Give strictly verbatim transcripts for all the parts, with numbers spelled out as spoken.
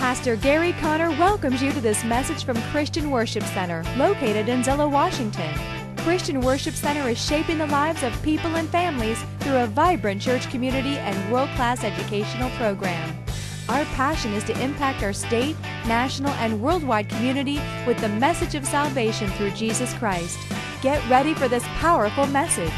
Pastor Gary Conner welcomes you to this message from Christian Worship Center, located in Zillow, Washington. Christian Worship Center is shaping the lives of people and families through a vibrant church community and world-class educational program. Our passion is to impact our state, national, and worldwide community with the message of salvation through Jesus Christ. Get ready for this powerful message.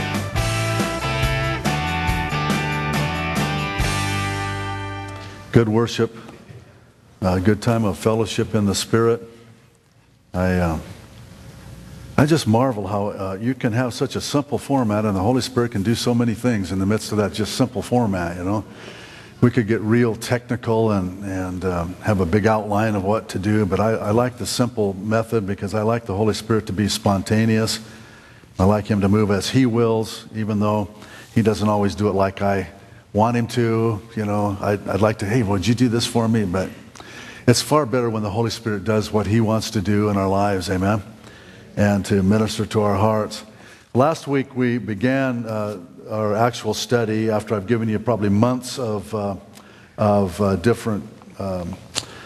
Good worship, a good time of fellowship in the Spirit. I uh, I just marvel how uh, you can have such a simple format and the Holy Spirit can do so many things in the midst of that just simple format, you know. We could get real technical and, and um, have a big outline of what to do, but I, I like the simple method because I like the Holy Spirit to be spontaneous. I like Him to move as He wills, even though He doesn't always do it like I want Him to. You know, I'd, I'd like to, hey, would you do this for me? But it's far better when the Holy Spirit does what He wants to do in our lives, amen, and to minister to our hearts. Last week we began uh, our actual study after I've given you probably months of, uh, of uh, different um,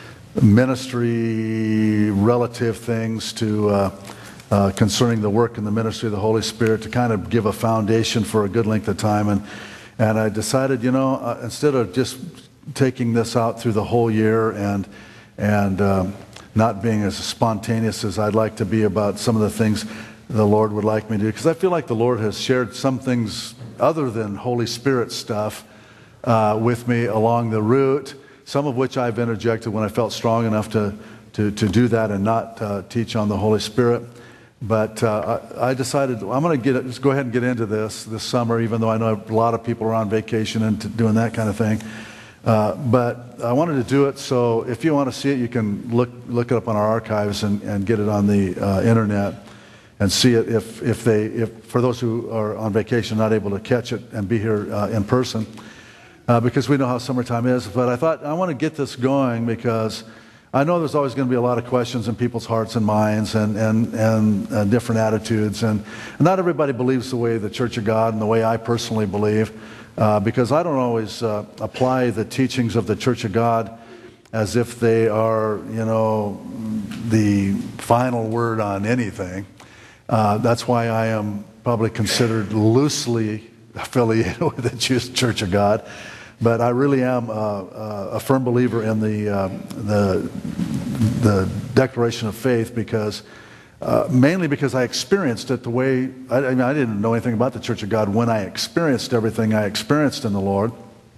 ministry relative things to uh, uh, concerning the work and the ministry of the Holy Spirit to kind of give a foundation for a good length of time. And And I decided, you know, uh, instead of just taking this out through the whole year and and um, not being as spontaneous as I'd like to be about some of the things the Lord would like me to do, because I feel like the Lord has shared some things other than Holy Spirit stuff uh, with me along the route, some of which I've interjected when I felt strong enough to, to, to do that and not uh, teach on the Holy Spirit. But uh, I, I decided I'm going to get just go ahead and get into this this summer, even though I know a lot of people are on vacation and t- doing that kind of thing. Uh, but I wanted to do it, so if you want to see it, you can look look it up on our archives and, and get it on the uh, internet and see it. If if they if for those who are on vacation not able to catch it and be here uh, in person, uh, because we know how summertime is. But I thought I want to get this going because I know there's always going to be a lot of questions in people's hearts and minds and, and, and uh, different attitudes. And not everybody believes the way the Church of God and the way I personally believe, uh, because I don't always uh, apply the teachings of the Church of God as if they are, you know, the final word on anything. Uh, that's why I am probably considered loosely affiliated with the Church of God. But I really am uh, uh, a firm believer in the uh, the the declaration of faith because uh, mainly because I experienced it the way I, I mean I didn't know anything about the Church of God when I experienced everything I experienced in the Lord.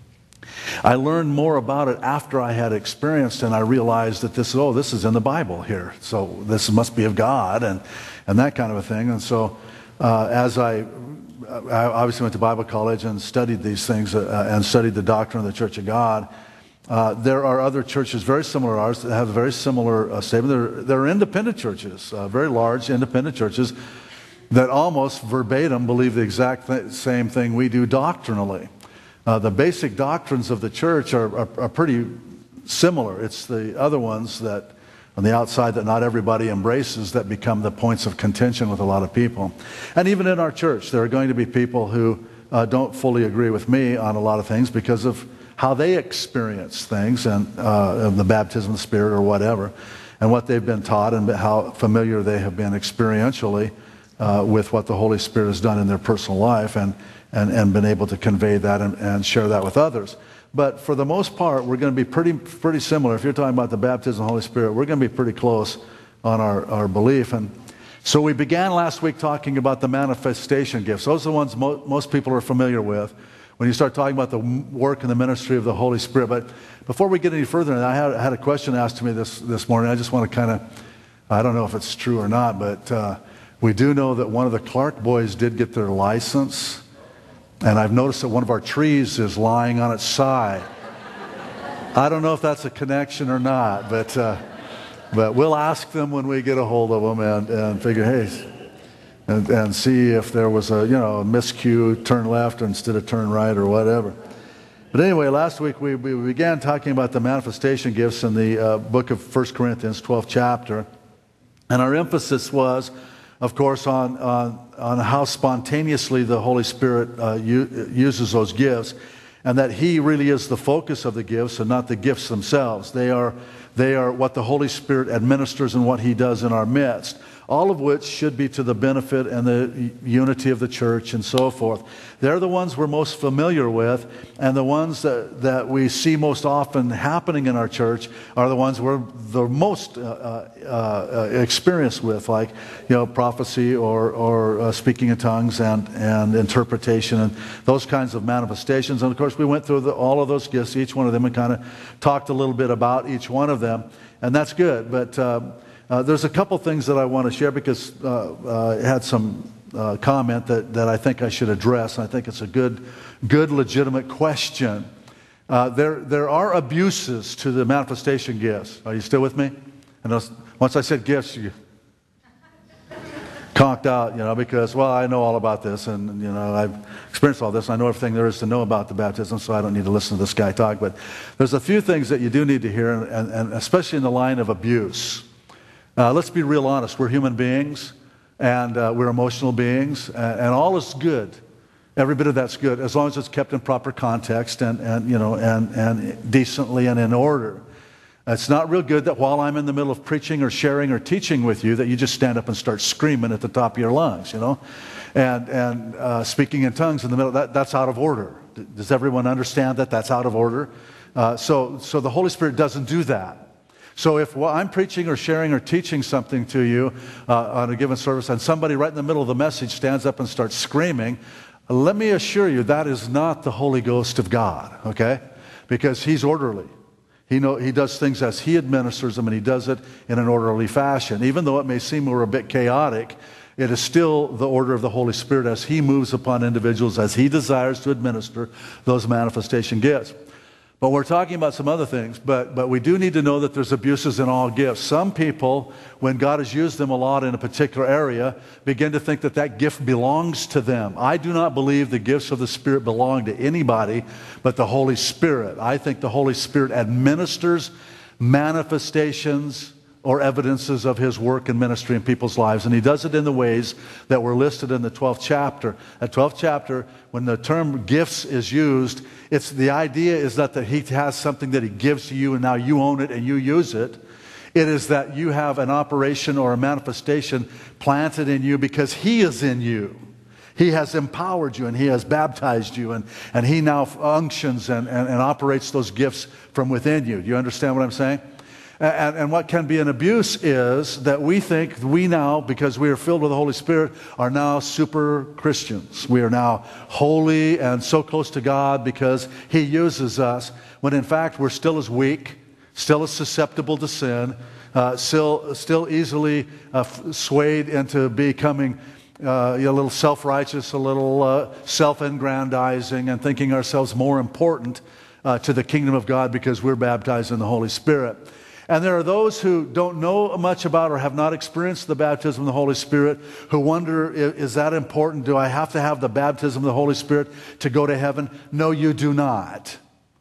I learned more about it after I had experienced, and I realized that this oh this is in the Bible here, so this must be of God and and that kind of a thing. And so uh, as I I obviously went to Bible college and studied these things uh, and studied the doctrine of the Church of God. Uh, there are other churches very similar to ours that have a very similar uh, statement. There, there are independent churches, uh, very large independent churches that almost verbatim believe the exact th- same thing we do doctrinally. Uh, the basic doctrines of the church are, are, are pretty similar. It's the other ones that on the outside that not everybody embraces that become the points of contention with a lot of people. And even in our church, there are going to be people who uh, don't fully agree with me on a lot of things because of how they experience things and uh, the baptism of the Spirit or whatever, and what they've been taught and how familiar they have been experientially uh, with what the Holy Spirit has done in their personal life and, and, and been able to convey that and, and share that with others. But for the most part, we're going to be pretty pretty similar. If you're talking about the baptism of the Holy Spirit, we're going to be pretty close on our, our belief. And so we began last week talking about the manifestation gifts. Those are the ones mo- most people are familiar with when you start talking about the work and the ministry of the Holy Spirit. But before we get any further, I had, I had a question asked to me this, this morning. I just want to kind of, I don't know if it's true or not, but uh, we do know that one of the Clark boys did get their license. And I've noticed that one of our trees is lying on its side. I don't know if that's a connection or not, but uh, but we'll ask them when we get a hold of them and, and figure, hey, and, and see if there was a, you know, a miscue, turn left instead of turn right or whatever. But anyway, last week we, we began talking about the manifestation gifts in the uh, book of First Corinthians, twelfth chapter. And our emphasis was, of course, on, on, on how spontaneously the Holy Spirit uh, u- uses those gifts. and that He really is the focus of the gifts and not the gifts themselves. They are, they are what the Holy Spirit administers and what He does in our midst, all of which should be to the benefit and the unity of the church and so forth. They're the ones we're most familiar with, and the ones that, that we see most often happening in our church are the ones we're the most uh, uh, experienced with, like, you know, prophecy or, or uh, speaking in tongues and, and interpretation and those kinds of manifestations. And of course, we went through the, all of those gifts, each one of them, and kind of talked a little bit about each one of them, and that's good. But uh, Uh, there's a couple things that I want to share because uh, uh, I had some uh, comment that, that I think I should address. I think it's a good, good legitimate question. Uh, there, there are abuses to the manifestation gifts. Are you still with me? And those, once I said gifts, you conked out, you know, because, well, I know all about this, and, you know, I've experienced all this. I know everything there is to know about the baptism, so I don't need to listen to this guy talk. But there's a few things that you do need to hear, and, and especially in the line of abuse. Uh, let's be real honest. We're human beings, and uh, we're emotional beings, and, and all is good. Every bit of that's good, as long as it's kept in proper context and, and you know, and, and decently and in order. It's not real good that while I'm in the middle of preaching or sharing or teaching with you, that you just stand up and start screaming at the top of your lungs, you know, and and uh, speaking in tongues in the middle. That, that's out of order. Does everyone understand that that's out of order? Uh, so, so the Holy Spirit doesn't do that. So if well, I'm preaching or sharing or teaching something to you uh, on a given service, and somebody right in the middle of the message stands up and starts screaming, let me assure you that is not the Holy Ghost of God, okay? Because He's orderly. He, know, he does things as He administers them, and He does it in an orderly fashion. Even though it may seem we're a bit chaotic, it is still the order of the Holy Spirit as He moves upon individuals, as He desires to administer those manifestation gifts. But we're talking about some other things, but, but we do need to know that there's abuses in all gifts. Some people, when God has used them a lot in a particular area, begin to think that that gift belongs to them. I do not believe the gifts of the Spirit belong to anybody but the Holy Spirit. I think the Holy Spirit administers manifestations or evidences of His work and ministry in people's lives. And He does it in the ways that were listed in the twelfth chapter. That twelfth chapter, when the term gifts is used, it's the idea is not that He has something that He gives to you and now you own it and you use it. It is that you have an operation or a manifestation planted in you because He is in you. He has empowered you and He has baptized you, and, and He now unctions and, and, and operates those gifts from within you. Do you understand what I'm saying? And, and what can be an abuse is that we think we now, because we are filled with the Holy Spirit, are now super Christians. We are now holy and so close to God because He uses us, when in fact we're still as weak, still as susceptible to sin, uh, still, still easily uh, swayed into becoming uh, a little self-righteous, a little uh, self-aggrandizing, and thinking ourselves more important uh, to the kingdom of God because we're baptized in the Holy Spirit. And there are those who don't know much about or have not experienced the baptism of the Holy Spirit who wonder, is that important? Do I have to have the baptism of the Holy Spirit to go to heaven? No, you do not.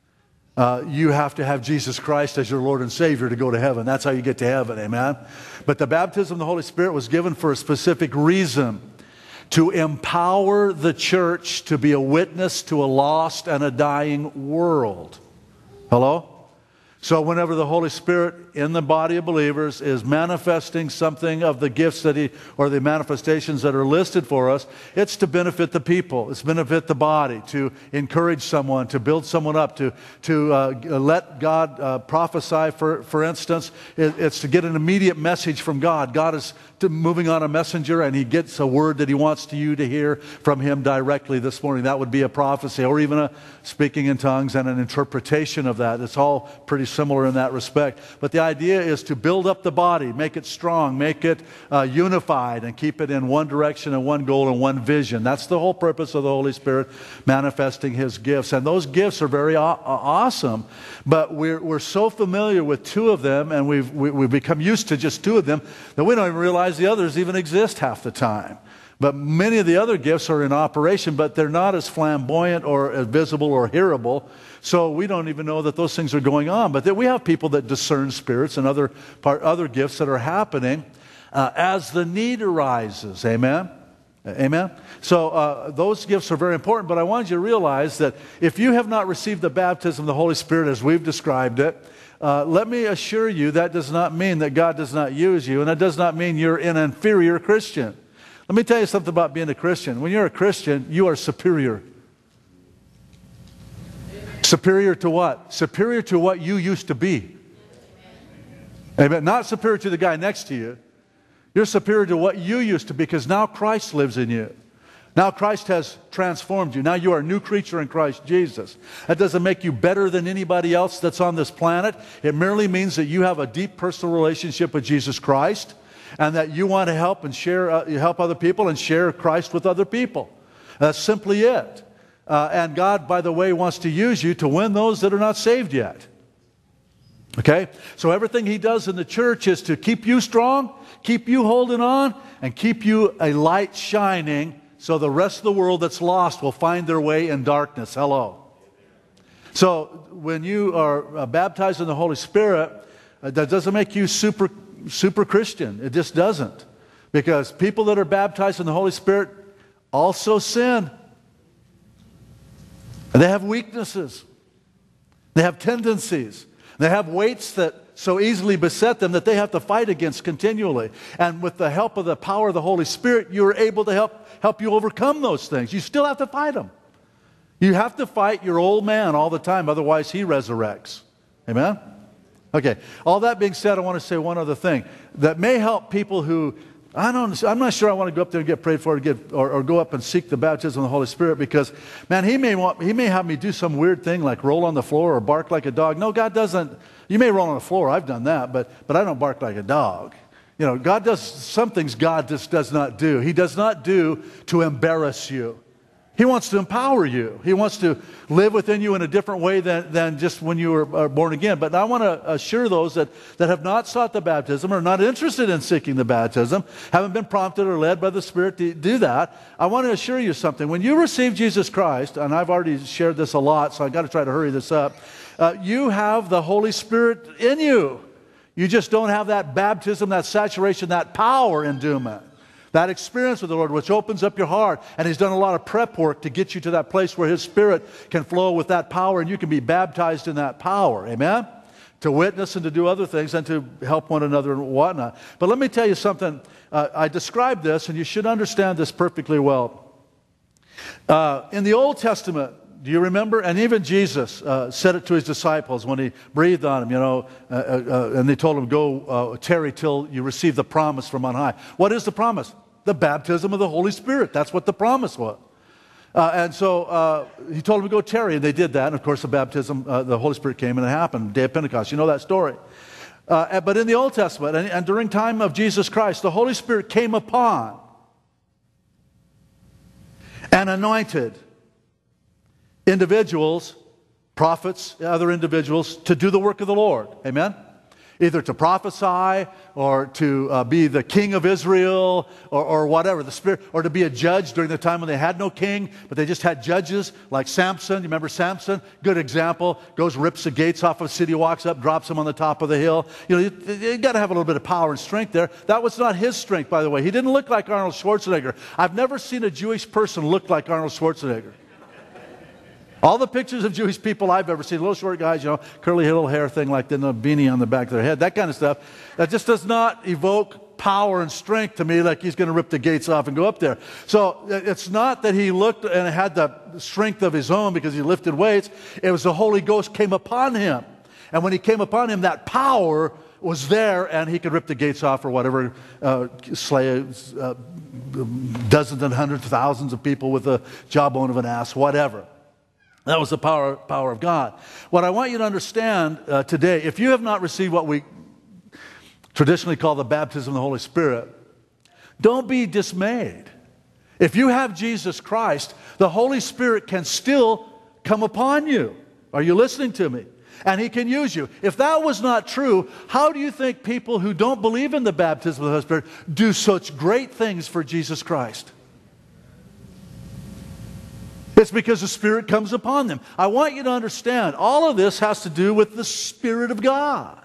Uh, you have to have Jesus Christ as your Lord and Savior to go to heaven. That's how you get to heaven, amen? But the baptism of the Holy Spirit was given for a specific reason: to empower the church to be a witness to a lost and a dying world. Hello? So whenever the Holy Spirit in the body of believers is manifesting something of the gifts that He, or the manifestations that are listed for us, it's to benefit the people. It's to benefit the body, to encourage someone, to build someone up, to, to uh, let God uh, prophesy, for, for instance. It, it's to get an immediate message from God. God is to moving on a messenger, and He gets a word that He wants to you to hear from Him directly this morning. That would be a prophecy, or even a speaking in tongues and an interpretation of that. It's all pretty similar in that respect. But the idea is to build up the body, make it strong, make it uh, unified, and keep it in one direction and one goal and one vision. That's the whole purpose of the Holy Spirit manifesting His gifts. And those gifts are very aw- awesome, but we're, we're so familiar with two of them, and we've, we, we've become used to just two of them, that we don't even realize the others even exist half the time. But many of the other gifts are in operation, but they're not as flamboyant or as visible or hearable. So we don't even know that those things are going on. But that we have people that discern spirits and other part, other gifts that are happening uh, as the need arises. Amen? Amen? So uh, those gifts are very important, but I wanted you to realize that if you have not received the baptism of the Holy Spirit as we've described it, uh, let me assure you that does not mean that God does not use you, and that does not mean you're an inferior Christian. Let me tell you something about being a Christian. When you're a Christian, you are superior. Superior to what? Superior to what you used to be. Amen. Not superior to the guy next to you. You're superior to what you used to be, because now Christ lives in you. Now Christ has transformed you. Now you are a new creature in Christ Jesus. That doesn't make you better than anybody else that's on this planet. It merely means that you have a deep personal relationship with Jesus Christ, and that you want to help and share, uh, help other people and share Christ with other people. That's simply it. Uh, and God, by the way, wants to use you to win those that are not saved yet. Okay? So everything He does in the church is to keep you strong, keep you holding on, and keep you a light shining, so the rest of the world that's lost will find their way in darkness. Hello. So when you are uh, baptized in the Holy Spirit, uh, that doesn't make you super, super Christian. It just doesn't. Because people that are baptized in the Holy Spirit also sin. And they have weaknesses. They have tendencies. They have weights that so easily beset them that they have to fight against continually. And with the help of the power of the Holy Spirit, you're able to help, help you overcome those things. You still have to fight them. You have to fight your old man all the time, otherwise he resurrects. Amen? Okay, all that being said, I want to say one other thing that may help people who, I don't, I'm not sure I want to go up there and get prayed for, or, get, or, or go up and seek the baptism of the Holy Spirit, because, man, he may, want, he may have me do some weird thing like roll on the floor or bark like a dog. No, God doesn't. You may roll on the floor. I've done that, but, but I don't bark like a dog. You know, God does some things God just does not do. He does not do to embarrass you. He wants to empower you. He wants to live within you in a different way than, than just when you were born again. But I want to assure those that, that have not sought the baptism, or not interested in seeking the baptism, haven't been prompted or led by the Spirit to do that, I want to assure you something. When you receive Jesus Christ, and I've already shared this a lot, so I've got to try to hurry this up, uh, you have the Holy Spirit in you. You just don't have that baptism, that saturation, that power endowment. That experience with the Lord, which opens up your heart. And He's done a lot of prep work to get you to that place where His Spirit can flow with that power, and you can be baptized in that power. Amen? To witness and to do other things and to help one another and whatnot. But let me tell you something. Uh, I described this, and you should understand this perfectly well. Uh, in the Old Testament, do you remember? And even Jesus uh, said it to His disciples when He breathed on them, you know, uh, uh, and they told Him, go uh, tarry till you receive the promise from on high. What is the promise? The baptism of the Holy Spirit. That's what the promise was. Uh, and so uh, He told them to go tarry, and they did that. And of course, the baptism, uh, the Holy Spirit came, and it happened, the day of Pentecost. You know that story. Uh, but in the Old Testament, and, and during time of Jesus Christ, the Holy Spirit came upon and anointed individuals, prophets, other individuals, to do the work of the Lord. Amen? Either to prophesy, or to uh, be the king of Israel, or, or whatever, the Spirit, or to be a judge during the time when they had no king, but they just had judges, like Samson. You remember Samson? Good example. Goes, rips the gates off of a city, walks up, drops them on the top of the hill. You know, you, you got to have a little bit of power and strength there. That was not his strength, by the way. He didn't look like Arnold Schwarzenegger. I've never seen a Jewish person look like Arnold Schwarzenegger. All the pictures of Jewish people I've ever seen, little short guys, you know, curly little hair thing like the beanie on the back of their head, that kind of stuff, that just does not evoke power and strength to me like he's going to rip the gates off and go up there. So it's not that he looked and had the strength of his own because he lifted weights. It was the Holy Ghost came upon him. And when He came upon him, that power was there, and he could rip the gates off or whatever, uh, slay uh, dozens and hundreds of thousands of people with the jawbone of an ass, whatever. That was the power, power of God. What I want you to understand uh, today, if you have not received what we traditionally call the baptism of the Holy Spirit, don't be dismayed. If you have Jesus Christ, the Holy Spirit can still come upon you. Are you listening to me? And He can use you. If that was not true, how do you think people who don't believe in the baptism of the Holy Spirit do such great things for Jesus Christ? It's because the Spirit comes upon them. I want you to understand, all of this has to do with the Spirit of God.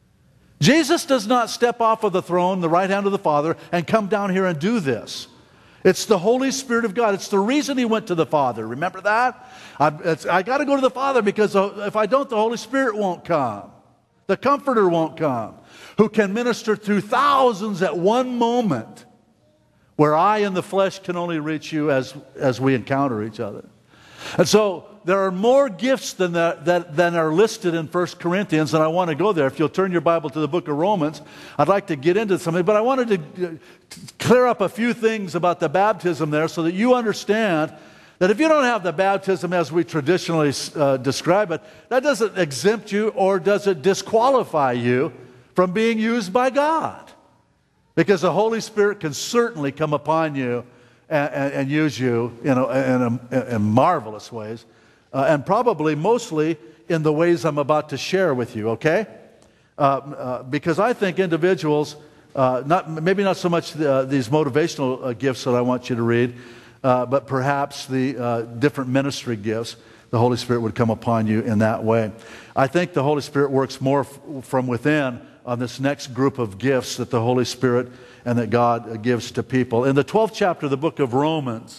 Jesus does not step off of the throne, the right hand of the Father, and come down here and do this. It's the Holy Spirit of God. It's the reason he went to the Father. Remember that? I, it's, I got to go to the Father because if I don't, the Holy Spirit won't come. The Comforter won't come, who can minister through thousands at one moment, where I in the flesh can only reach you as, as we encounter each other. And so there are more gifts than, that, that, than are listed in First Corinthians, and I want to go there. If you'll turn your Bible to the book of Romans, I'd like to get into something, but I wanted to clear up a few things about the baptism there so that you understand that if you don't have the baptism as we traditionally uh, describe it, that doesn't exempt you or does it disqualify you from being used by God. Because the Holy Spirit can certainly come upon you and, and, and use you you know, in, a, in marvelous ways. Uh, and probably mostly in the ways I'm about to share with you, okay? Uh, uh, because I think individuals, uh, not maybe not so much the, uh, these motivational uh, gifts that I want you to read, uh, but perhaps the uh, different ministry gifts, the Holy Spirit would come upon you in that way. I think the Holy Spirit works more f- from within on this next group of gifts that the Holy Spirit and that God uh, gives to people. In the twelfth chapter of the book of Romans,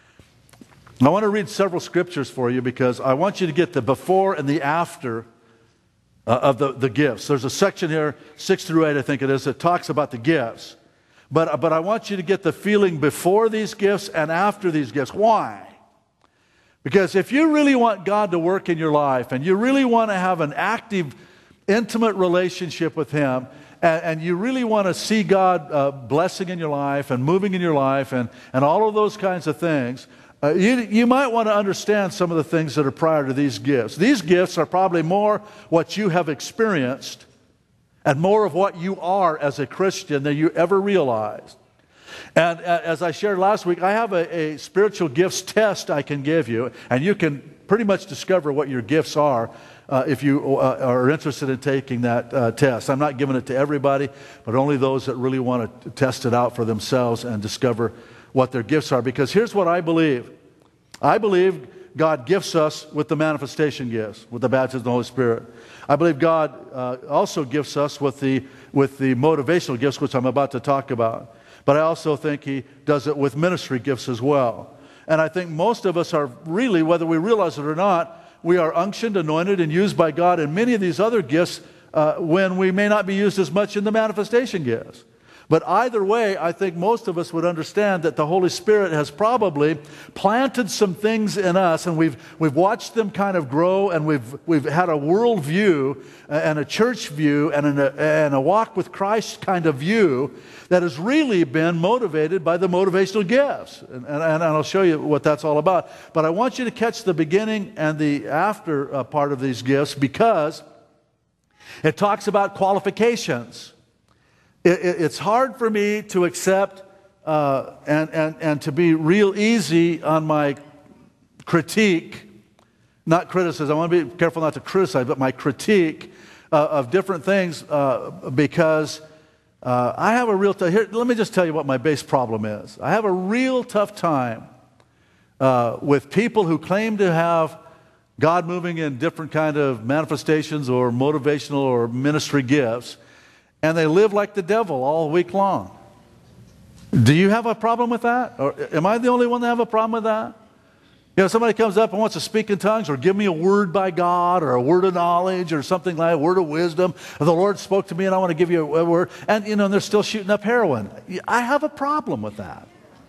I want to read several scriptures for you because I want you to get the before and the after uh, of the, the gifts. There's a section here, six through eight I think it is, that talks about the gifts. But, but I want you to get the feeling before these gifts and after these gifts. Why? Because if you really want God to work in your life and you really want to have an active, intimate relationship with Him, and, and you really want to see God uh, blessing in your life and moving in your life and, and all of those kinds of things, Uh, you, you might want to understand some of the things that are prior to these gifts. These gifts are probably more what you have experienced and more of what you are as a Christian than you ever realized. And uh, as I shared last week, I have a, a spiritual gifts test I can give you, and you can pretty much discover what your gifts are uh, if you uh, are interested in taking that uh, test. I'm not giving it to everybody, but only those that really want to test it out for themselves and discover what their gifts are. Because here's what I believe. I believe God gifts us with the manifestation gifts, with the baptism of the Holy Spirit. I believe God uh, also gifts us with the, with the motivational gifts, which I'm about to talk about. But I also think He does it with ministry gifts as well. And I think most of us are really, whether we realize it or not, we are unctioned, anointed, and used by God in many of these other gifts uh, when we may not be used as much in the manifestation gifts. But either way, I think most of us would understand that the Holy Spirit has probably planted some things in us, and we've we've watched them kind of grow, and we've we've had a world view and a church view and a, and a walk with Christ kind of view that has really been motivated by the motivational gifts. And, and, and I'll show you what that's all about. But I want you to catch the beginning and the after uh, part of these gifts because it talks about qualifications. It's hard for me to accept uh, and, and, and to be real easy on my critique, not criticism. I want to be careful not to criticize, but my critique uh, of different things uh, because uh, I have a real tough, here, let me just tell you what my base problem is. I have a real tough time uh, with people who claim to have God moving in different kind of manifestations or motivational or ministry gifts, and they live like the devil all week long. Do you have a problem with that? Or am I the only one that have a problem with that? You know, somebody comes up and wants to speak in tongues or give me a word by God or a word of knowledge or something like a word of wisdom. The Lord spoke to me and I want to give you a word. And, you know, they're still shooting up heroin. I have a problem with that.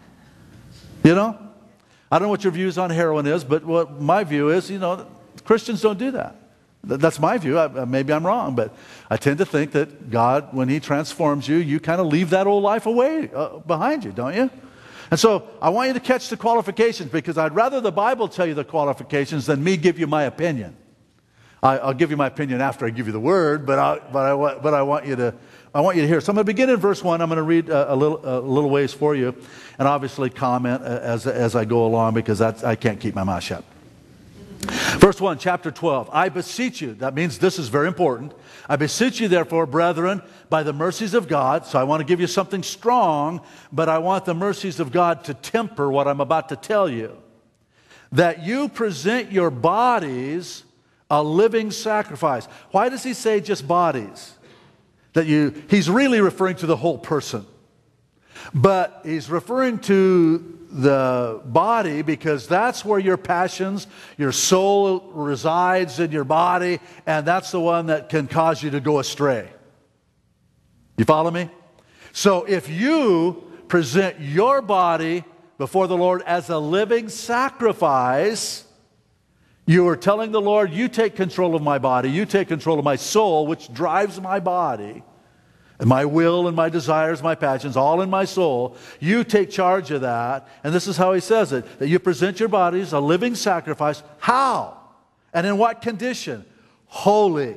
You know? I don't know what your views on heroin is, but what my view is, you know, Christians don't do that. That's my view. I, maybe I'm wrong, but I tend to think that God, when He transforms you, you kind of leave that old life away uh, behind you, don't you? And so I want you to catch the qualifications because I'd rather the Bible tell you the qualifications than me give you my opinion. I, I'll give you my opinion after I give you the word, but I, but I, but I want you to I want you to hear. So I'm going to begin in verse one. I'm going to read a, a little a little ways for you, and obviously comment as as I go along because that's, I can't keep my mouth shut. Verse one, chapter twelve, I beseech you, that means this is very important. I beseech you therefore, brethren, by the mercies of God, so I want to give you something strong, but I want the mercies of God to temper what I'm about to tell you, that you present your bodies a living sacrifice. Why does he say just bodies? That you, he's really referring to the whole person. But he's referring to the body because that's where your passions, your soul resides in your body, and that's the one that can cause you to go astray. You follow me? So if you present your body before the Lord as a living sacrifice, you are telling the Lord, you take control of my body, you take control of my soul, which drives my body, and my will and my desires, my passions, all in my soul. You take charge of that. And this is how he says it, that you present your bodies a living sacrifice. How? And in what condition? Holy.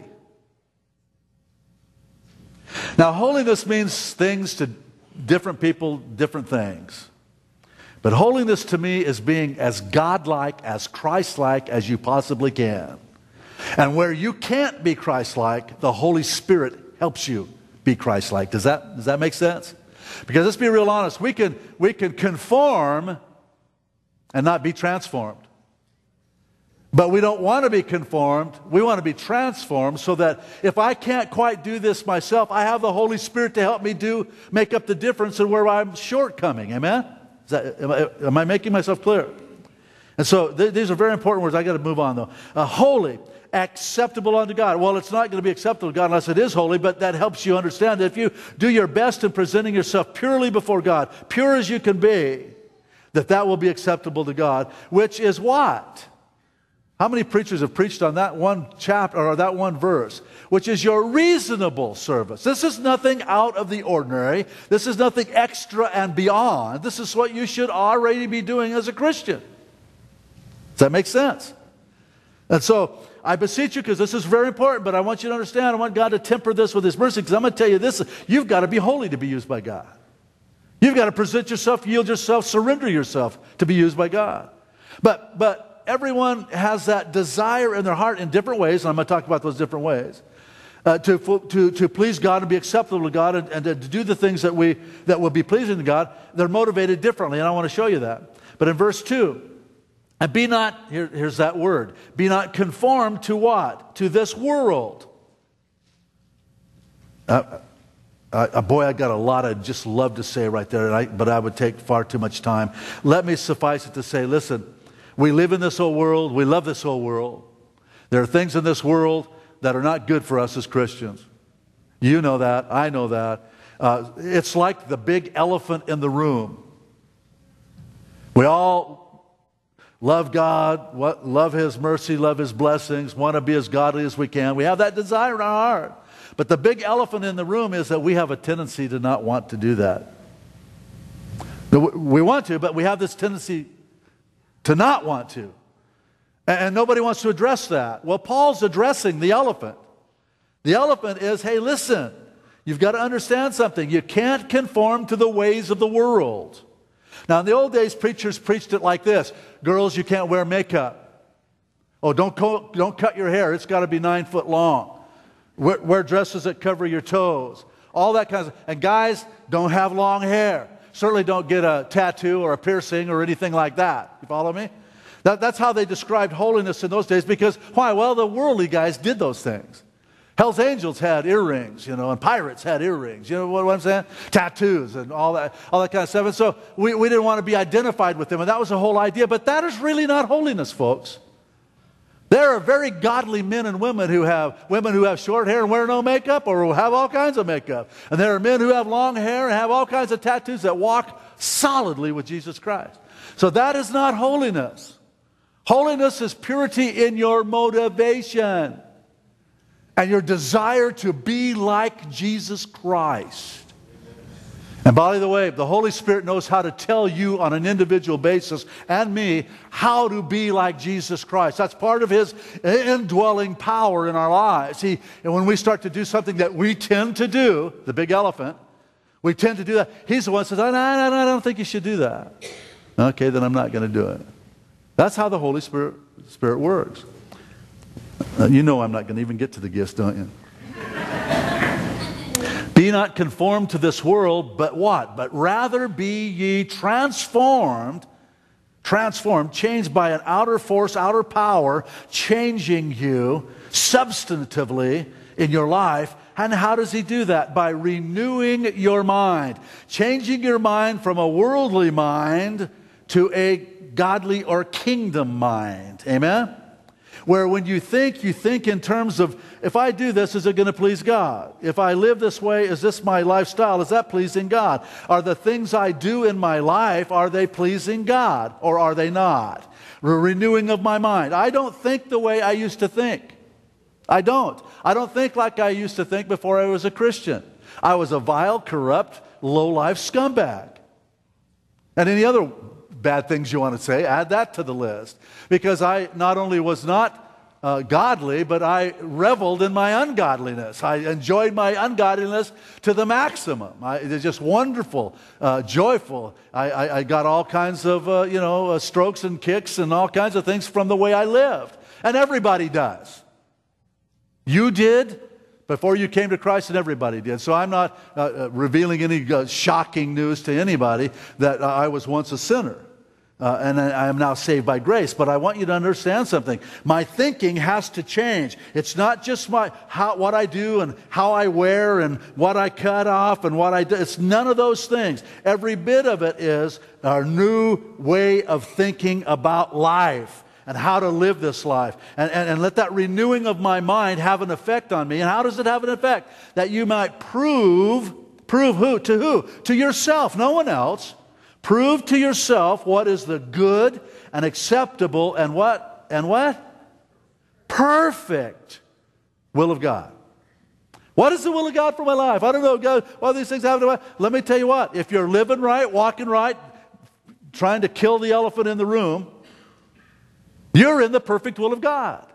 Now, holiness means things to different people, different things. But holiness to me is being as God-like, as Christ-like as you possibly can. And where you can't be Christ-like, the Holy Spirit helps you be Christ-like. Does that, does that make sense? Because let's be real honest. We can, we can conform and not be transformed. But we don't want to be conformed. We want to be transformed so that if I can't quite do this myself, I have the Holy Spirit to help me do, make up the difference in where I'm shortcoming. Amen? Is that, am, I, am I making myself clear? And so th these are very important words. I got to move on though. Uh, holy. Acceptable unto God. Well, it's not going to be acceptable to God unless it is holy, but that helps you understand that if you do your best in presenting yourself purely before God, pure as you can be, that that will be acceptable to God, which is what? How many preachers have preached on that one chapter or that one verse, which is your reasonable service? This is nothing out of the ordinary. This is nothing extra and beyond. This is what you should already be doing as a Christian. Does that make sense? And so, I beseech you, because this is very important, but I want you to understand, I want God to temper this with His mercy, because I'm going to tell you this, you've got to be holy to be used by God. You've got to present yourself, yield yourself, surrender yourself to be used by God. But, but everyone has that desire in their heart in different ways, and I'm going to talk about those different ways, uh, to, to, to please God and be acceptable to God and, and to do the things that, we, that will be pleasing to God. They're motivated differently, and I want to show you that. But in verse two, and be not, here, here's that word, be not conformed to what? To this world. Uh, uh, boy, I got a lot I'd just love to say right there, and I, but I would take far too much time. Let me suffice it to say, listen, we live in this old world, we love this old world. There are things in this world that are not good for us as Christians. You know that, I know that. Uh, it's like the big elephant in the room. We all love God, love His mercy, love His blessings, want to be as godly as we can. We have that desire in our heart. But the big elephant in the room is that we have a tendency to not want to do that. We want to, but we have this tendency to not want to. And nobody wants to address that. Well, Paul's addressing the elephant. The elephant is, hey, listen, you've got to understand something. You can't conform to the ways of the world. Now, in the old days, preachers preached it like this. Girls, you can't wear makeup. Oh, don't, co don't cut your hair. It's got to be nine foot long. Wear, wear dresses that cover your toes. All that kind of stuff. And guys, don't have long hair. Certainly don't get a tattoo or a piercing or anything like that. You follow me? That, that's how they described holiness in those days. Because, why? Well, the worldly guys did those things. Hell's Angels had earrings, you know, and pirates had earrings. You know what, what I'm saying? Tattoos and all that, all that kind of stuff. And so we, we didn't want to be identified with them, and that was the whole idea. But that is really not holiness, folks. There are very godly men and women who have women who have short hair and wear no makeup, or who have all kinds of makeup. And there are men who have long hair and have all kinds of tattoos that walk solidly with Jesus Christ. So that is not holiness. Holiness is purity in your motivation and your desire to be like Jesus Christ. And by the way, the Holy Spirit knows how to tell you on an individual basis, and me, how to be like Jesus Christ. That's part of His indwelling power in our lives. He, and when we start to do something that we tend to do, the big elephant, we tend to do that. He's the one who says, I, I, I don't think you should do that. Okay, then I'm not going to do it. That's how the Holy Spirit, Spirit works. Uh, you know I'm not going to even get to the gifts, don't you? Be not conformed to this world, but what? But rather be ye transformed, transformed, changed by an outer force, outer power, changing you substantively in your life, And how does he do that? By renewing your mind, changing your mind from a worldly mind to a godly or kingdom mind. Amen? Where when you think, you think in terms of, if I do this, is it going to please God? If I live this way, is this my lifestyle? Is that pleasing God? Are the things I do in my life, are they pleasing God or are they not? Renewing of my mind. I don't think the way I used to think. I don't. I don't think like I used to think before I was a Christian. I was a vile, corrupt, low-life scumbag. And any other bad things you want to say, add that to the list. Because I not only was not uh, godly, but I reveled in my ungodliness. I enjoyed my ungodliness to the maximum. I, it was just wonderful, uh, joyful. I, I, I got all kinds of, uh, you know, uh, strokes and kicks and all kinds of things from the way I lived. And everybody does. You did before you came to Christ, and everybody did. So I'm not uh, uh, revealing any uh, shocking news to anybody that uh, I was once a sinner. Uh, and I am now saved by grace. But I want you to understand something. My thinking has to change. It's not just my how, what I do and how I wear and what I cut off and what I do. It's none of those things. Every bit of it is our new way of thinking about life and how to live this life. And, and, and let that renewing of my mind have an effect on me. And how does it have an effect? That you might prove, prove who? To who? To yourself, no one else. Prove to yourself what is the good and acceptable and what? And what? Perfect will of God. What is the will of God for my life? I don't know, God, all these things happen to me. Let me tell you what, if you're living right, walking right, trying to kill the elephant in the room, you're in the perfect will of God.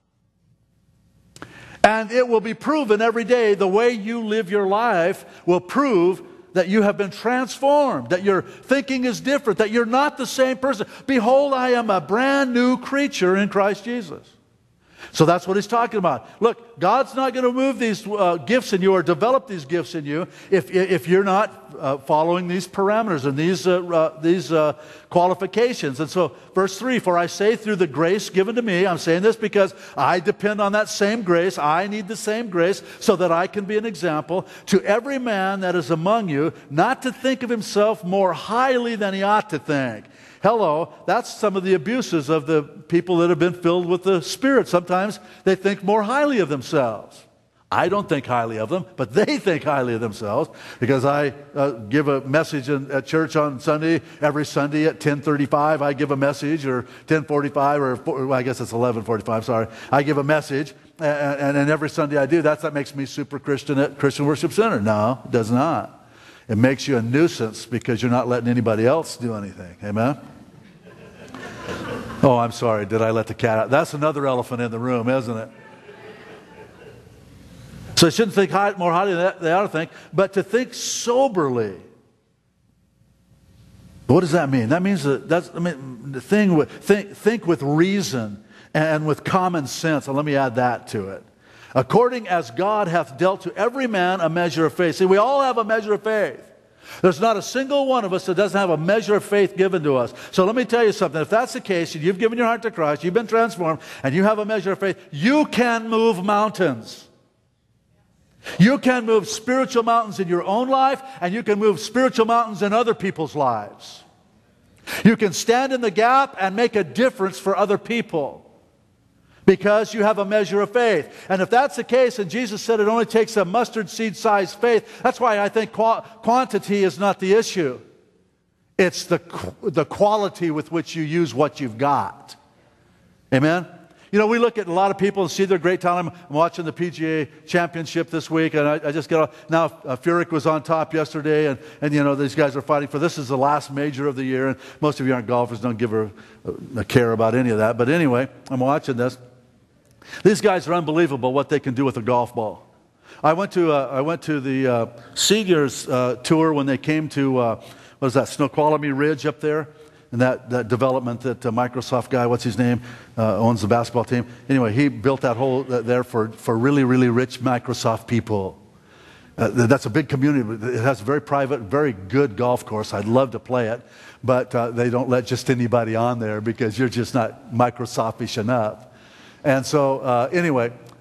And it will be proven every day. The way you live your life will prove that you have been transformed, that your thinking is different, that you're not the same person. Behold, I am a brand new creature in Christ Jesus. So that's what he's talking about. Look, God's not going to move these uh, gifts in you or develop these gifts in you if, if you're not uh, following these parameters and these, uh, uh, these uh, qualifications. And so verse three, for I say through the grace given to me, I'm saying this because I depend on that same grace. I need the same grace so that I can be an example to every man that is among you, not to think of himself more highly than he ought to think. Hello, that's some of the abuses of the people that have been filled with the Spirit. Sometimes they think more highly of themselves. I don't think highly of them, but they think highly of themselves because I uh, give a message in, at church on Sunday. Every Sunday at ten thirty-five, I give a message, or ten forty-five, or well, I guess it's eleven forty-five, sorry. I give a message, and, and, and every Sunday I do. That's what makes me super Christian at Christian Worship Center. No, it does not. It makes you a nuisance because you're not letting anybody else do anything. Amen? Oh, I'm sorry. Did I let the cat out? That's another elephant in the room, isn't it? So I shouldn't think high, more highly than they ought to think, but to think soberly. What does that mean? That means that that's, I mean, the thing with, think, think with reason and with common sense. And let me add that to it. According as God hath dealt to every man a measure of faith. See, we all have a measure of faith. There's not a single one of us that doesn't have a measure of faith given to us. So let me tell you something. If that's the case, and you've given your heart to Christ, you've been transformed, and you have a measure of faith, you can move mountains. You can move spiritual mountains in your own life, and you can move spiritual mountains in other people's lives. You can stand in the gap and make a difference for other people because you have a measure of faith. And if that's the case, and Jesus said it only takes a mustard seed sized faith, that's why I think qu- quantity is not the issue. It's the, the quality with which you use what you've got. Amen? You know, we look at a lot of people and see their great talent. I'm watching the P G A Championship this week, and I, I just get off. Now, uh, Furyk was on top yesterday, and, and, you know, these guys are fighting for this is the last major of the year, and most of you aren't golfers, don't give a, a care about any of that. But anyway, I'm watching this. These guys are unbelievable what they can do with a golf ball. I went to uh, I went to the uh, Seniors uh, tour when they came to, uh, what is that, Snoqualmie Ridge up there? And that, that development that uh, Microsoft guy, what's his name, uh, owns the basketball team. Anyway, he built that whole uh, there for, for really, really rich Microsoft people. Uh, that's a big community. It has a very private, very good golf course. I'd love to play it. But uh, they don't let just anybody on there because you're just not Microsoftish enough. And so, uh, anyway,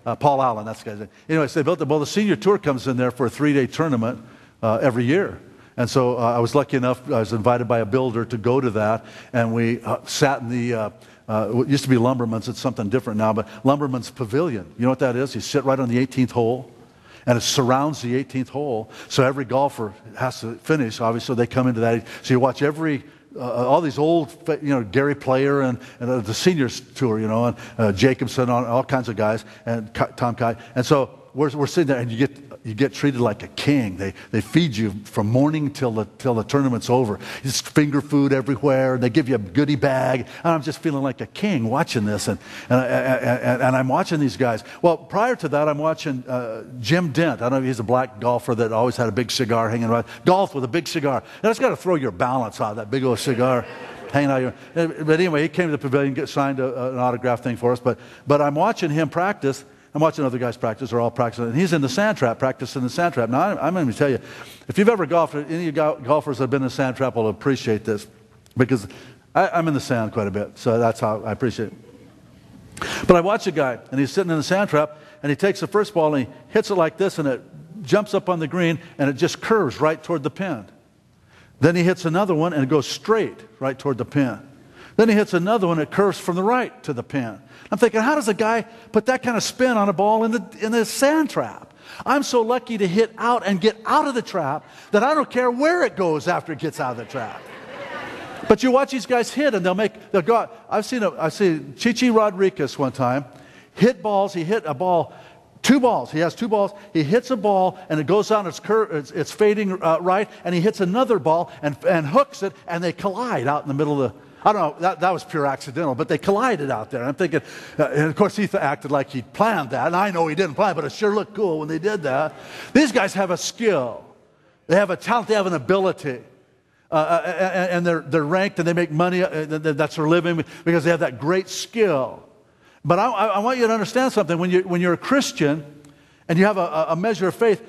Uh, Paul Allen, that's the guy's name. Anyway, so they built the, well, the senior tour comes in there for a three-day tournament uh, every year. And so uh, I was lucky enough, I was invited by a builder to go to that, and we uh, sat in the, uh, uh, it used to be Lumberman's, it's something different now, but Lumberman's Pavilion. You know what that is? You sit right on the eighteenth hole, and it surrounds the eighteenth hole, so every golfer has to finish, obviously, so they come into that. So you watch every, uh, all these old, you know, Gary Player and, and uh, the seniors tour, you know, and uh, Jacobson, all kinds of guys, and Tom Kite. And so we're, we're sitting there, and you get you get treated like a king. They they feed you from morning till the till the tournament's over. It's finger food everywhere, and they give you a goodie bag. And I'm just feeling like a king watching this, and and, I, and, and I'm watching these guys. Well, prior to that, I'm watching uh, Jim Dent. I don't know if he's a black golfer that always had a big cigar hanging around. Golf with a big cigar. That's got to throw your balance out, that big old cigar hanging out here. But anyway, he came to the pavilion, get signed a, an autograph thing for us. But but I'm watching him practice. I'm watching other guys practice. They're all practicing. And he's in the sand trap, practicing the sand trap. Now, I'm, I'm going to tell you, if you've ever golfed, any of you golfers that have been in the sand trap will appreciate this, because I, I'm in the sand quite a bit, so that's how I appreciate it. But I watch a guy, and he's sitting in the sand trap, and he takes the first ball, and he hits it like this, and it jumps up on the green, and it just curves right toward the pin. Then he hits another one, and it goes straight right toward the pin. Then he hits another one, it curves from the right to the pin. I'm thinking, how does a guy put that kind of spin on a ball in the in the sand trap? I'm so lucky to hit out and get out of the trap that I don't care where it goes after it gets out of the trap. But you watch these guys hit, and they'll make, they'll go out. I've seen, a, I've seen Chichi Rodriguez one time hit balls. He hit a ball, two balls. He has two balls. He hits a ball, and it goes out, it's, cur- it's, it's fading uh, right, and he hits another ball and, and hooks it, and they collide out in the middle of the, I don't know, that, that was pure accidental, but they collided out there. I'm thinking, uh, and of course he th- acted like he planned that, and I know he didn't plan it, but it sure looked cool when they did that. These guys have a skill. They have a talent. They have an ability. Uh, and, and they're, they're ranked, and they make money. Uh, that's their living because they have that great skill. But I, I want you to understand something. When, you, when you're a Christian and you have a, a measure of faith,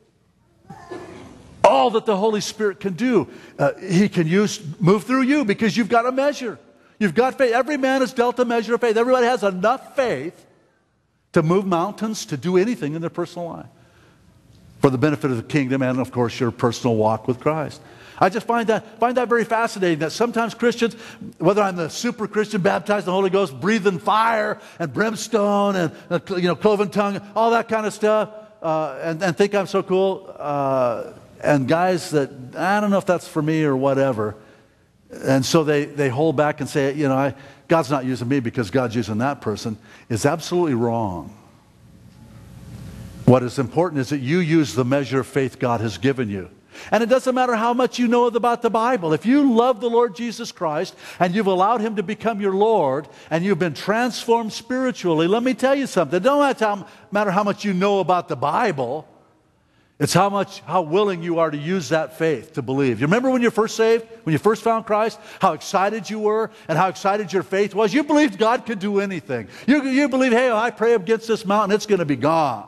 all that the Holy Spirit can do, uh, He can use, move through you because you've got a measure. You've got faith. Every man is dealt a measure of faith. Everybody has enough faith to move mountains, to do anything in their personal life for the benefit of the kingdom and, of course, your personal walk with Christ. I just find that find that very fascinating that sometimes Christians, whether I'm the super Christian, baptized in the Holy Ghost, breathing fire and brimstone and uh, you know cloven tongue, all that kind of stuff, uh, and, and think I'm so cool, uh, and guys that I don't know if that's for me or whatever, and so they, they hold back and say, you know, I, God's not using me because God's using that person, is absolutely wrong. What is important is that you use the measure of faith God has given you. And it doesn't matter how much you know about the Bible. If you love the Lord Jesus Christ and you've allowed Him to become your Lord and you've been transformed spiritually, let me tell you something. It don't matter how much you know about the Bible. It's how much, how willing you are to use that faith to believe. You remember when you first saved, when you first found Christ, how excited you were and how excited your faith was? You believed God could do anything. You, you believed, hey, I pray against this mountain, it's going to be gone.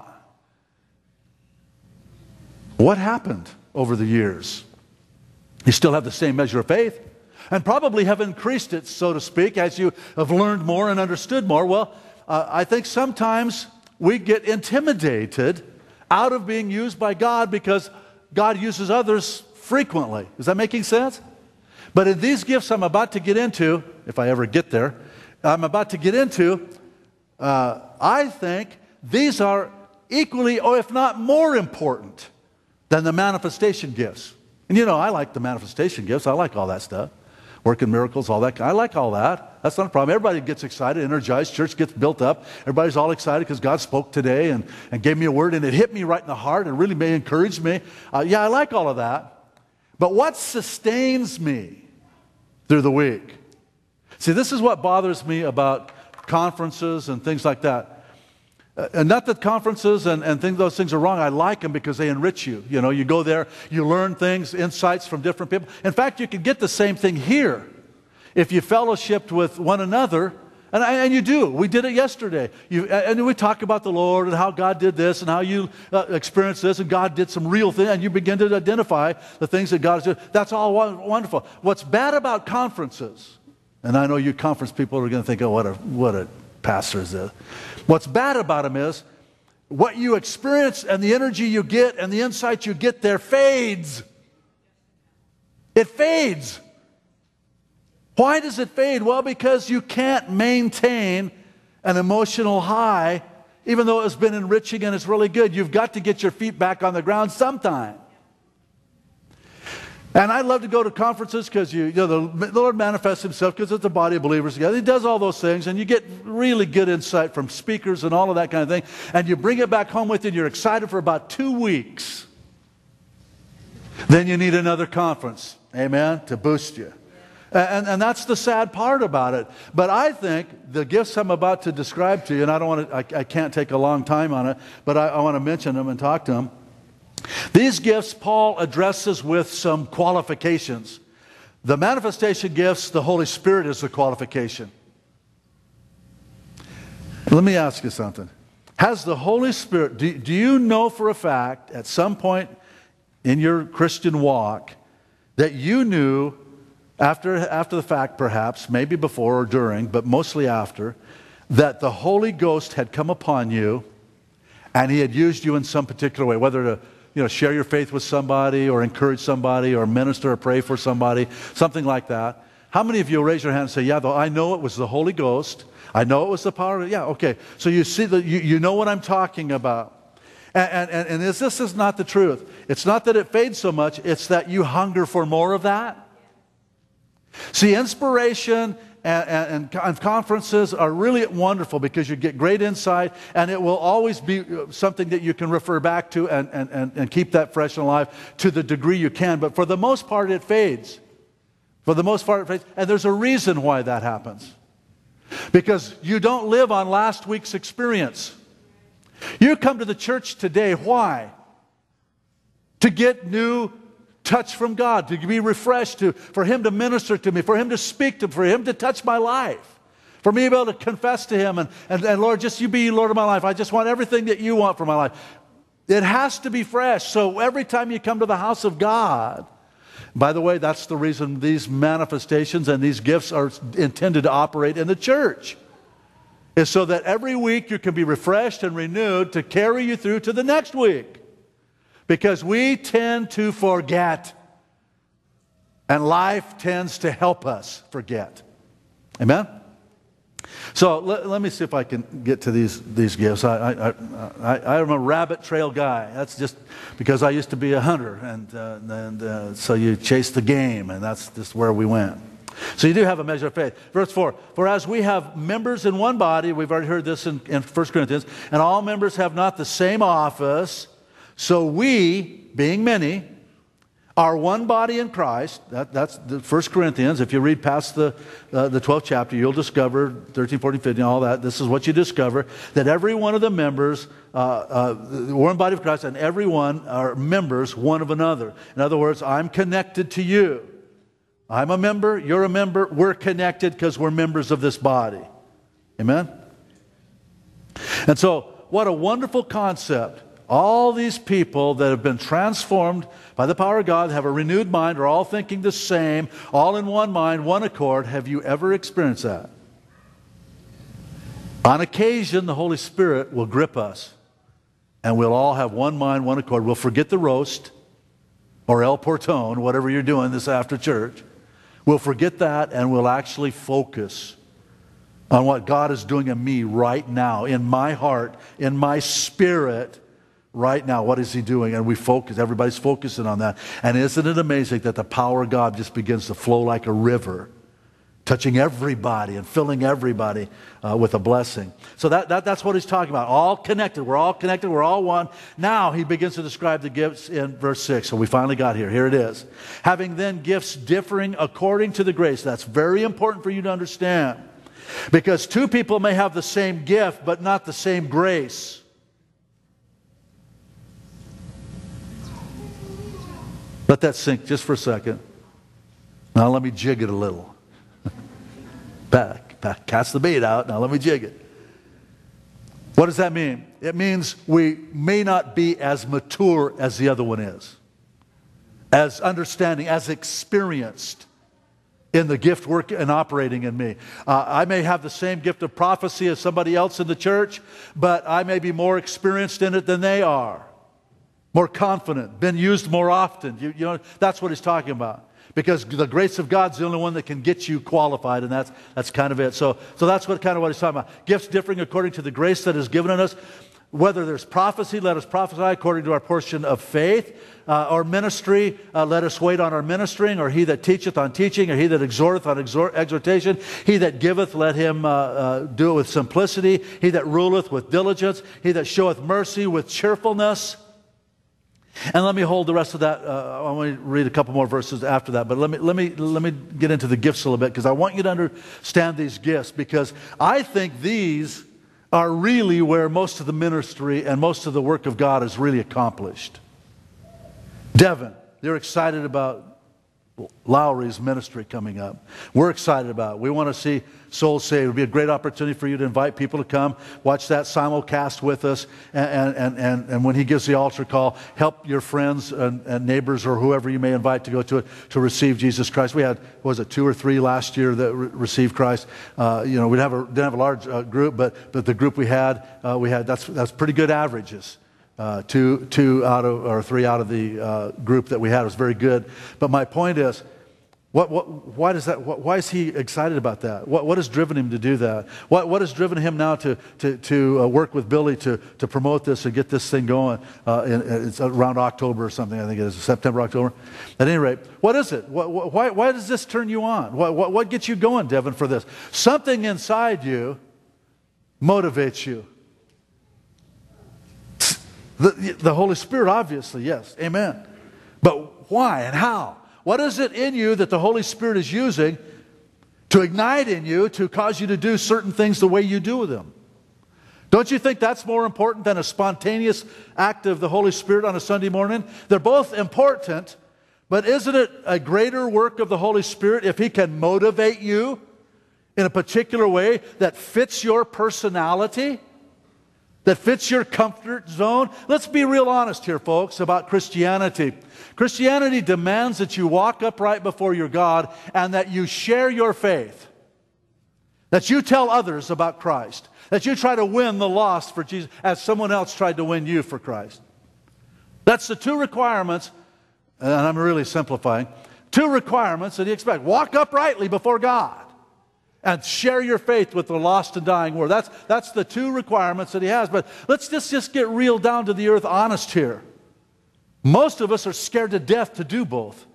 What happened over the years? You still have the same measure of faith and probably have increased it, so to speak, as you have learned more and understood more. Well, uh, I think sometimes we get intimidated out of being used by God because God uses others frequently. Is that making sense? But in these gifts I'm about to get into, if I ever get there, I'm about to get into, uh, I think these are equally, or if not more important than the manifestation gifts. And you know, I like the manifestation gifts. I like all that stuff. Working miracles, all that. I like all that. That's not a problem. Everybody gets excited, energized. Church gets built up. Everybody's all excited because God spoke today and, and gave me a word, and it hit me right in the heart. It really may encourage me. Uh, yeah, I like all of that. But what sustains me through the week? See, this is what bothers me about conferences and things like that. Uh, and not that conferences and, and things, those things are wrong. I like them because they enrich you. You know, you go there, you learn things, insights from different people. In fact, you can get the same thing here if you fellowshipped with one another. And, and you do. We did it yesterday. You, and we talk about the Lord and how God did this and how you uh, experienced this and God did some real things. And you begin to identify the things that God is doing. That's all wonderful. What's bad about conferences, and I know you conference people are going to think, oh, what a, what a pastor is this. What's bad about them is what you experience and the energy you get and the insight you get there fades. It fades. Why does it fade? Well, because you can't maintain an emotional high, even though it's been enriching and it's really good. You've got to get your feet back on the ground sometime. And I love to go to conferences because you, you know, the, the Lord manifests Himself because it's a body of believers together. He does all those things, and you get really good insight from speakers and all of that kind of thing. And you bring it back home with you, and you're excited for about two weeks. Then you need another conference, amen, to boost you. And, and that's the sad part about it. But I think the gifts I'm about to describe to you, and I don't want to, I, I can't take a long time on it, but I, I want to mention them and talk to them. These gifts Paul addresses with some qualifications. The manifestation gifts, the Holy Spirit is the qualification. Let me ask you something. Has the Holy Spirit, do, do you know for a fact at some point in your Christian walk that you knew after, after the fact perhaps, maybe before or during, but mostly after, that the Holy Ghost had come upon you and He had used you in some particular way, whether to you know, share your faith with somebody or encourage somebody or minister or pray for somebody, something like that? How many of you will raise your hand and say, yeah, though I know it was the Holy Ghost. I know it was the power of it. Yeah, okay. So you see, the, you, you know what I'm talking about. And, and, and this, this is not the truth. It's not that it fades so much. It's that you hunger for more of that. See, inspiration and, and, and conferences are really wonderful because you get great insight, and it will always be something that you can refer back to and, and, and, and keep that fresh and alive to the degree you can. But for the most part, it fades. For the most part, it fades. And there's a reason why that happens. Because you don't live on last week's experience. You come to the church today, why? To get new touch from God, to be refreshed, to, for Him to minister to me, for Him to speak to me, for Him to touch my life, for me to be able to confess to Him, and, and, and Lord, just you be Lord of my life. I just want everything that you want for my life. It has to be fresh. So every time you come to the house of God, by the way, that's the reason these manifestations and these gifts are intended to operate in the church, is so that every week you can be refreshed and renewed to carry you through to the next week. Because we tend to forget, and life tends to help us forget. Amen? So let, let me see if I can get to these, these gifts. I, I, I, I'm a rabbit trail guy. That's just because I used to be a hunter, and, uh, and uh, so you chase the game, and that's just where we went. So you do have a measure of faith. Verse four, for as we have members in one body, we've already heard this in, in First Corinthians, and all members have not the same office, so we, being many, are one body in Christ. That, that's the First Corinthians. If you read past the, uh, the twelfth chapter, you'll discover, thirteen, fourteen, fifteen, all that. This is what you discover, that every one of the members, uh, uh, one body of Christ, and every one are members one of another. In other words, I'm connected to you. I'm a member, you're a member, we're connected because we're members of this body. Amen? And so, what a wonderful concept. All these people that have been transformed by the power of God, have a renewed mind, are all thinking the same, all in one mind, one accord. Have you ever experienced that? On occasion, the Holy Spirit will grip us, and we'll all have one mind, one accord. We'll forget the roast, or El Portone, whatever you're doing this after church. We'll forget that, and we'll actually focus on what God is doing in me right now, in my heart, in my spirit. Right now, what is He doing? And we focus, everybody's focusing on that. And isn't it amazing that the power of God just begins to flow like a river, touching everybody and filling everybody uh, with a blessing. So that, that, that's what he's talking about. All connected. We're all connected. We're all one. Now he begins to describe the gifts in verse six. So we finally got here. Here it is. Having then gifts differing according to the grace. That's very important for you to understand. Because two people may have the same gift, but not the same grace. Let that sink just for a second. Now let me jig it a little. Back, back, cast the bait out. Now let me jig it. What does that mean? It means we may not be as mature as the other one is, as understanding, as experienced in the gift work and operating in me. Uh, I may have the same gift of prophecy as somebody else in the church, but I may be more experienced in it than they are. More confident, been used more often. You, you know, that's what he's talking about. Because the grace of God's the only one that can get you qualified, and that's that's kind of it. So, so that's what kind of what he's talking about. Gifts differing according to the grace that is given in us. Whether there's prophecy, let us prophesy according to our portion of faith. Uh, or ministry, uh, let us wait on our ministering. Or he that teacheth on teaching. Or he that exhorteth on exhort, exhortation. He that giveth, let him uh, uh, do it with simplicity. He that ruleth with diligence. He that showeth mercy with cheerfulness. And let me hold the rest of that. Uh, I want to read a couple more verses after that. But let me let me let me get into the gifts a little bit, because I want you to understand these gifts, because I think these are really where most of the ministry and most of the work of God is really accomplished. Devin, they're excited about Lowry's ministry coming up. We're excited about it. We want to see souls saved. It would be a great opportunity for you to invite people to come, watch that simulcast with us, and, and, and, and when he gives the altar call, help your friends and, and neighbors or whoever you may invite to go to it to receive Jesus Christ. We had, what was it, two or three last year that re- received Christ. Uh, you know, we didn't have a, didn't have a large uh, group, but, but the group we had, uh, we had that's, that's pretty good averages. Uh, two, two out of, or three out of the uh, group that we had was very good. But my point is, what, what, why does that? What, why is he excited about that? What, what has driven him to do that? What, what has driven him now to to, to uh, work with Billy to to promote this and get this thing going? Uh, in, it's around October or something. I think it is September, October. At any rate, what is it? What, why why does this turn you on? What, what what gets you going, Devin, for this? Something inside you motivates you. The, the Holy Spirit, obviously, yes. Amen. But why and how? What is it in you that the Holy Spirit is using to ignite in you to cause you to do certain things the way you do them? Don't you think that's more important than a spontaneous act of the Holy Spirit on a Sunday morning? They're both important, but isn't it a greater work of the Holy Spirit if He can motivate you in a particular way that fits your personality? That fits your comfort zone? Let's be real honest here, folks, about Christianity. Christianity demands that you walk upright before your God and that you share your faith. That you tell others about Christ. That you try to win the lost for Jesus as someone else tried to win you for Christ. That's the two requirements, and I'm really simplifying, two requirements that He expects. Walk uprightly before God. And share your faith with the lost and dying world. That's, that's the two requirements that He has. But let's just, just get real down to the earth honest here. Most of us are scared to death to do both.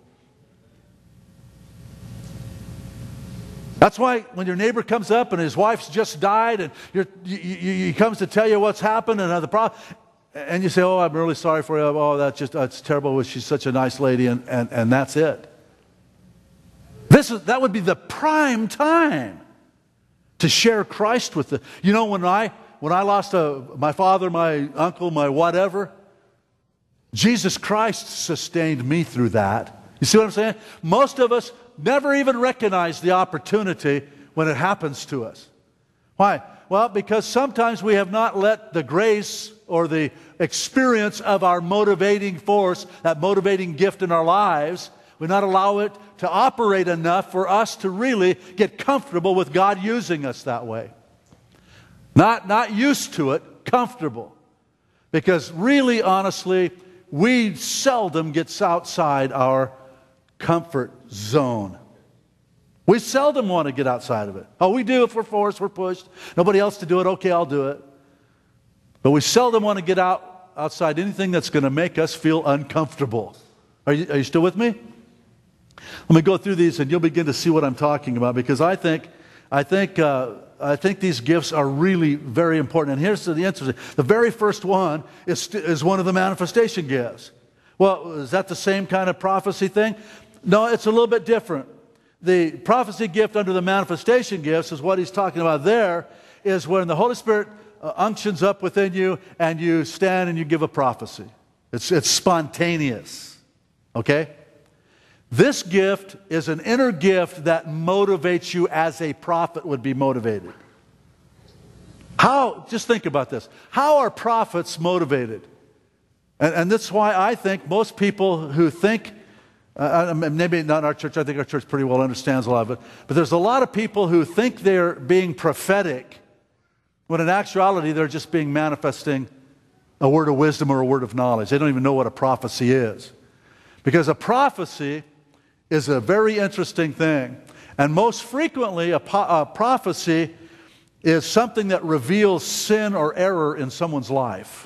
That's why when your neighbor comes up and his wife's just died and you're, you, you, he comes to tell you what's happened and the problem, and you say, oh, I'm really sorry for you. Oh, that's just that's terrible. She's such a nice lady, and, and, and that's it. This is, that would be the prime time to share Christ with the. You know, when I when I lost a, my father, my uncle, my whatever, Jesus Christ sustained me through that. You see what I'm saying? Most of us never even recognize the opportunity when it happens to us. Why? Well, because sometimes we have not let the grace or the experience of our motivating force, that motivating gift in our lives, we not allow it to operate enough for us to really get comfortable with God using us that way. Not, not used to it, comfortable. Because really, honestly, we seldom get outside our comfort zone. We seldom want to get outside of it. Oh, we do if we're forced, we're pushed. Nobody else to do it, okay, I'll do it. But we seldom want to get out outside anything that's going to make us feel uncomfortable. Are you, are you still with me? Let me go through these and you'll begin to see what I'm talking about, because I think I think uh, I think these gifts are really very important. And here's the interesting. The very first one is, is one of the manifestation gifts. Well, is that the same kind of prophecy thing? No, it's a little bit different. The prophecy gift under the manifestation gifts is what he's talking about there, is when the Holy Spirit uh, unctions up within you and you stand and you give a prophecy. It's, it's spontaneous. Okay? This gift is an inner gift that motivates you as a prophet would be motivated. How, just think about this. How are prophets motivated? And, and that's why I think most people who think Uh, maybe not our church. I think our church pretty well understands a lot of it. But there's a lot of people who think they're being prophetic when in actuality they're just being manifesting a word of wisdom or a word of knowledge. They don't even know what a prophecy is. Because a prophecy is a very interesting thing. And most frequently, a, po- a prophecy is something that reveals sin or error in someone's life.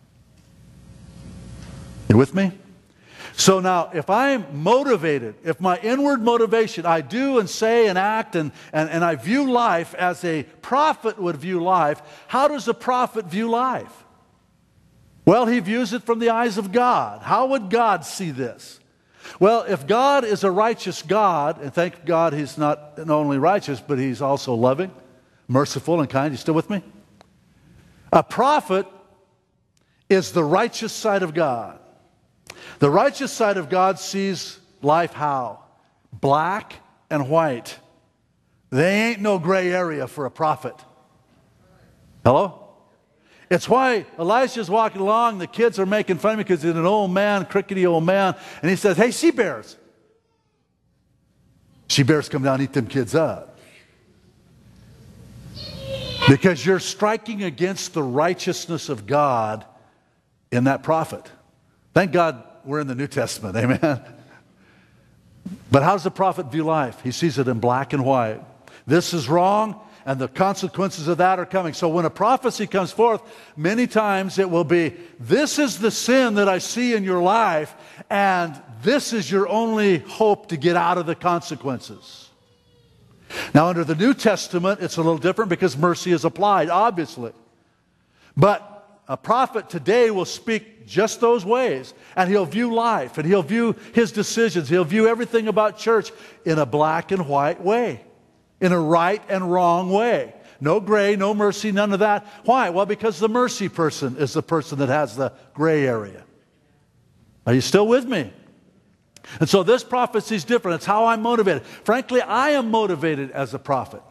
You with me? So now, if I'm motivated, if my inward motivation, I do and say and act and, and, and I view life as a prophet would view life, how does a prophet view life? Well, he views it from the eyes of God. How would God see this? Well, if God is a righteous God, and thank God He's not only righteous, but He's also loving, merciful, and kind. You still with me? A prophet is the righteous side of God. The righteous side of God sees life how? Black and white. There ain't no gray area for a prophet. Hello? It's why Elisha's walking along, the kids are making fun of me because he's an old man, crickety old man, and he says, hey, she bears. She bears come down and eat them kids up. Because you're striking against the righteousness of God in that prophet. Thank God we're in the New Testament, amen? But how does the prophet view life? He sees it in black and white. This is wrong, and the consequences of that are coming. So when a prophecy comes forth, many times it will be, this is the sin that I see in your life, and this is your only hope to get out of the consequences. Now under the New Testament, it's a little different because mercy is applied, obviously. But a prophet today will speak just those ways, and he'll view life, and he'll view his decisions, he'll view everything about church in a black and white way, in a right and wrong way. No gray, no mercy, none of that. Why? Well, because the mercy person is the person that has the gray area. Are you still with me? And so this prophecy is different. It's how I'm motivated. Frankly, I am motivated as a prophet.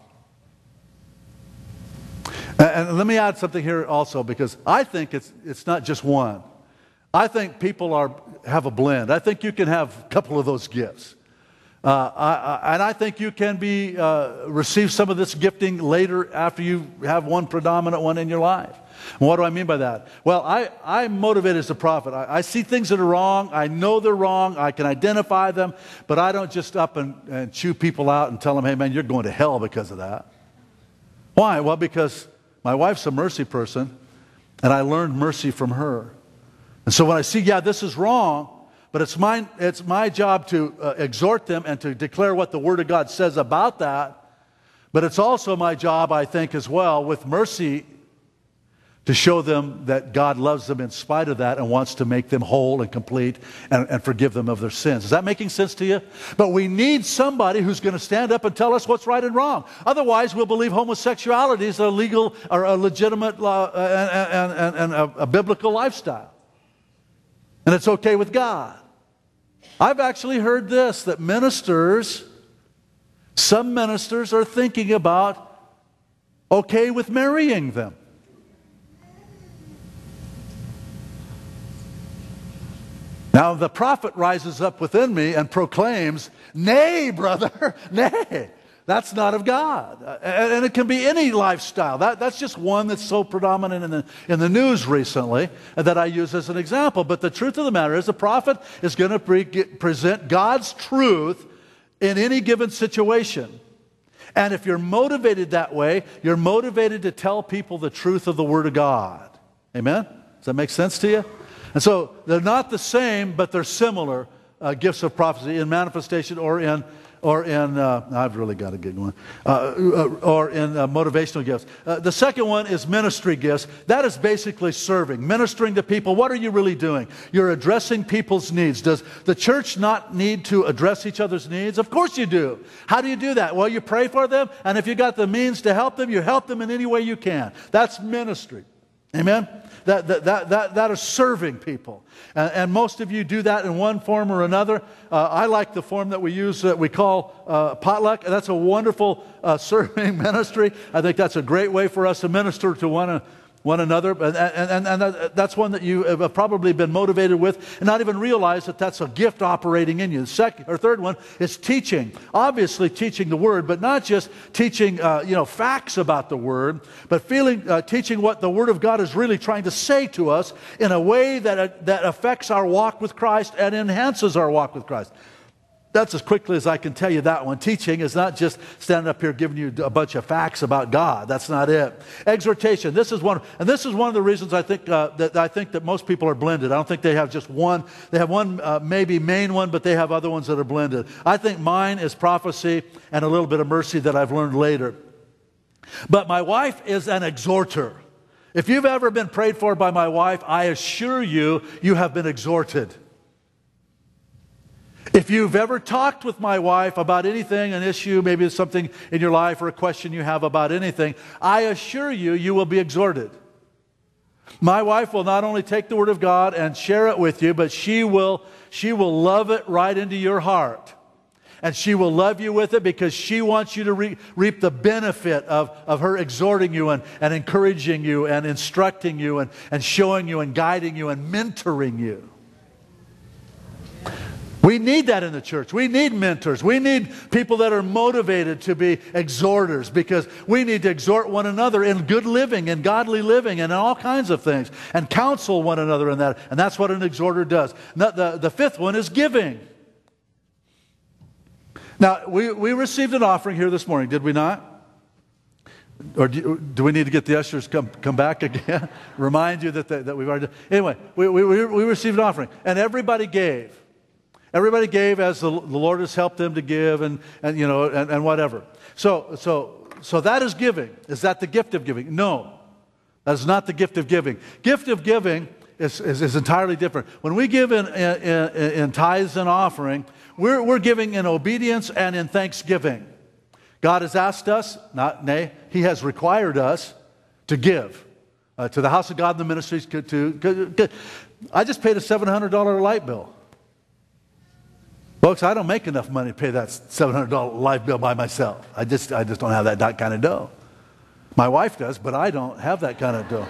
And let me add something here also, because I think it's it's not just one. I think people are have a blend. I think you can have a couple of those gifts. Uh, I, I, and I think you can be uh, receive some of this gifting later after you have one predominant one in your life. And what do I mean by that? Well, I, I'm motivated as a prophet. I, I see things that are wrong. I know they're wrong. I can identify them. But I don't just up and, and chew people out and tell them, hey, man, you're going to hell because of that. Why? Well, because my wife's a mercy person, and I learned mercy from her. And so when I see, yeah, this is wrong, but it's my, it's my job to uh, exhort them and to declare what the Word of God says about that. But it's also my job, I think, as well, with mercy, to show them that God loves them in spite of that and wants to make them whole and complete and, and forgive them of their sins. Is that making sense to you? But we need somebody who's going to stand up and tell us what's right and wrong. Otherwise, we'll believe homosexuality is a legal or a legitimate uh, and, and, and a, a biblical lifestyle. And it's okay with God. I've actually heard this, that ministers, some ministers are thinking about okay with marrying them. Now the prophet rises up within me and proclaims, nay, brother, nay, that's not of God. And, and it can be any lifestyle. That, that's just one that's so predominant in the, in the news recently that I use as an example. But the truth of the matter is the prophet is going to pre- get, present God's truth in any given situation. And if you're motivated that way, you're motivated to tell people the truth of the Word of God. Amen? Does that make sense to you? And so they're not the same, but they're similar uh, gifts of prophecy in manifestation or in, or in uh, I've really got to get going, uh, or in uh, motivational gifts. Uh, the second one is ministry gifts. That is basically serving, ministering to people. What are you really doing? You're addressing people's needs. Does the church not need to address each other's needs? Of course you do. How do you do that? Well, you pray for them, and if you got the means to help them, you help them in any way you can. That's ministry. Amen? That, that, that, that, that is serving people. And, and most of you do that in one form or another. Uh, I like the form that we use that we call uh, potluck. That's a wonderful uh, serving ministry. I think that's a great way for us to minister to one, one another, and, and, and that's one that you have probably been motivated with and not even realize that that's a gift operating in you. The second or third one is teaching. Obviously teaching the Word, but not just teaching uh, you know, facts about the Word, but feeling uh, teaching what the Word of God is really trying to say to us in a way that, uh, that affects our walk with Christ and enhances our walk with Christ. That's as quickly as I can tell you that one. Teaching is not just standing up here giving you a bunch of facts about God. That's not it. Exhortation. This is one, and this is one of the reasons I think uh, that I think that most people are blended. I don't think they have just one. They have one, uh, maybe main one, but they have other ones that are blended. I think mine is prophecy and a little bit of mercy that I've learned later. But my wife is an exhorter. If you've ever been prayed for by my wife, I assure you, you have been exhorted. If you've ever talked with my wife about anything, an issue, maybe it's something in your life or a question you have about anything, I assure you, you will be exhorted. My wife will not only take the Word of God and share it with you, but she will, she will love it right into your heart. And she will love you with it because she wants you to re- reap the benefit of, of her exhorting you and, and encouraging you and instructing you and, and showing you and guiding you and mentoring you. We need that in the church. We need mentors. We need people that are motivated to be exhorters because we need to exhort one another in good living and godly living and all kinds of things and counsel one another in that. And that's what an exhorter does. Now, the, the fifth one is giving. Now, we, we received an offering here this morning, did we not? Or do, do we need to get the ushers come come back again? Remind you that, they, that we've already done. Anyway, we, we, we received an offering and everybody gave. Everybody gave as the, the Lord has helped them to give and, and you know, and, and whatever. So, so, so that is giving. Is that the gift of giving? No, that is not the gift of giving. Gift of giving is, is, is entirely different. When we give in, in, in, in tithes and offering, we're, we're giving in obedience and in thanksgiving. God has asked us, not nay, He has required us to give uh, to the house of God and the ministries. To, to, to, I just paid a seven hundred dollar light bill. Folks, I don't make enough money to pay that seven hundred dollar light bill by myself. I just, I just don't have that, that kind of dough. My wife does, but I don't have that kind of dough.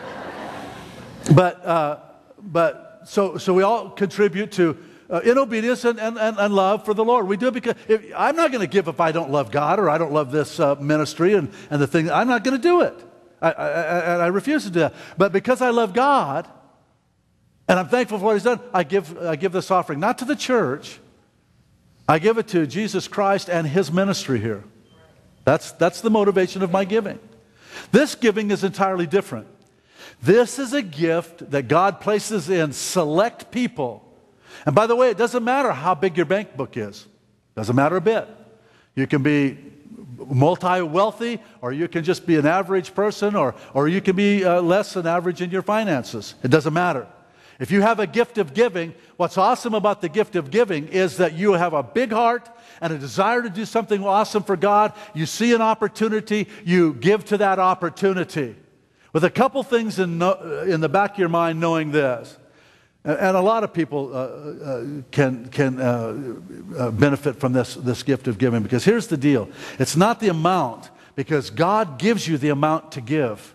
But, uh, but so, so we all contribute to uh, in obedience and, and, and, and love for the Lord. We do it because if, I'm not going to give if I don't love God or I don't love this uh, ministry and, and the thing. I'm not going to do it. I, I, I, I refuse to do that. But because I love God and I'm thankful for what He's done, I give, I give this offering, not to the church. I give it to Jesus Christ and His ministry here. That's, that's the motivation of my giving. This giving is entirely different. This is a gift that God places in select people. And by the way, it doesn't matter how big your bank book is. It doesn't matter a bit. You can be multi-wealthy, or you can just be an average person, or, or you can be uh, less than average in your finances. It doesn't matter. If you have a gift of giving, what's awesome about the gift of giving is that you have a big heart and a desire to do something awesome for God. You see an opportunity, you give to that opportunity. With a couple things in, no, in the back of your mind knowing this. And a lot of people uh, uh, can, can uh, uh, benefit from this, this gift of giving. Because here's the deal. It's not the amount, because God gives you the amount to give.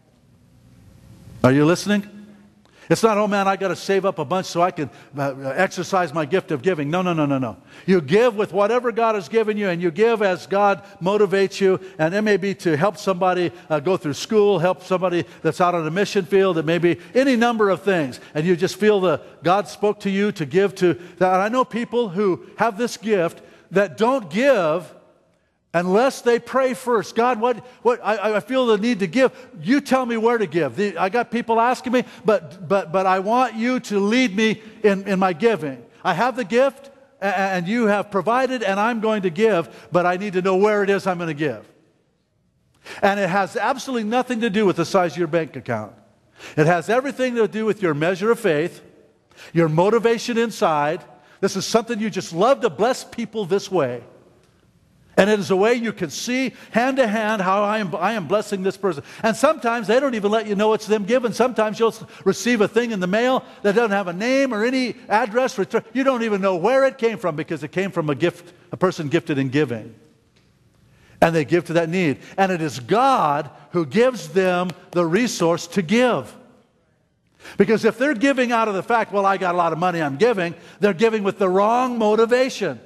Are you listening? It's not, oh man, I got to save up a bunch so I can uh, exercise my gift of giving. No, no, no, no, no. You give with whatever God has given you, and you give as God motivates you. And it may be to help somebody uh, go through school, help somebody that's out on a mission field. It may be any number of things. And you just feel that God spoke to you to give to that. And I know people who have this gift that don't give unless they pray first. God, what, what, I, I feel the need to give. You tell me where to give. The, I got people asking me, but, but, but I want you to lead me in, in my giving. I have the gift, and you have provided, and I'm going to give, but I need to know where it is I'm going to give. And it has absolutely nothing to do with the size of your bank account. It has everything to do with your measure of faith, your motivation inside. This is something you just love to bless people this way. And it is a way you can see hand to hand how I am, I am blessing this person. And sometimes they don't even let you know it's them giving. Sometimes you'll receive a thing in the mail that doesn't have a name or any address. Return. You don't even know where it came from because it came from a gift, a person gifted in giving. And they give to that need. And it is God who gives them the resource to give. Because if they're giving out of the fact, well, I got a lot of money, I'm giving, they're giving with the wrong motivation.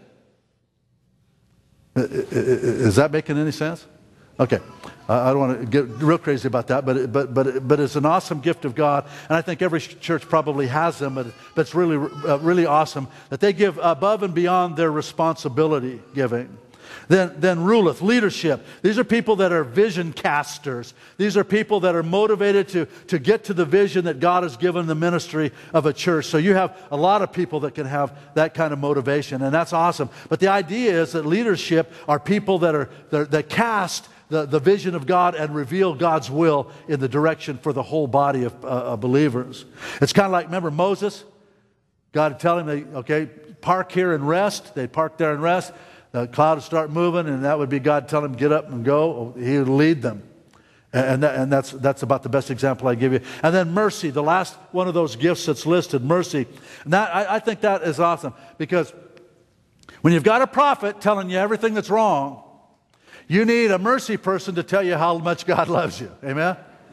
Is that making any sense? Okay. I don't want to get real crazy about that, but but but but it's an awesome gift of God, and I think every church probably has them. But, but it's really uh, really awesome that they give above and beyond their responsibility giving. Then, then ruleth, leadership. These are people that are vision casters. These are people that are motivated to, to get to the vision that God has given the ministry of a church. So you have a lot of people that can have that kind of motivation, and that's awesome. But the idea is that leadership are people that are that, that cast the, the vision of God and reveal God's will in the direction for the whole body of, uh, of believers. It's kind of like, remember Moses? God would tell him, they, okay, park here and rest. They'd park there and rest. The cloud would start moving, and that would be God telling them, get up and go. He would lead them. And, that, and that's, that's about the best example I give you. And then mercy, the last one of those gifts that's listed, mercy. And that, I, I think that is awesome, because when you've got a prophet telling you everything that's wrong, you need a mercy person to tell you how much God loves you. Amen?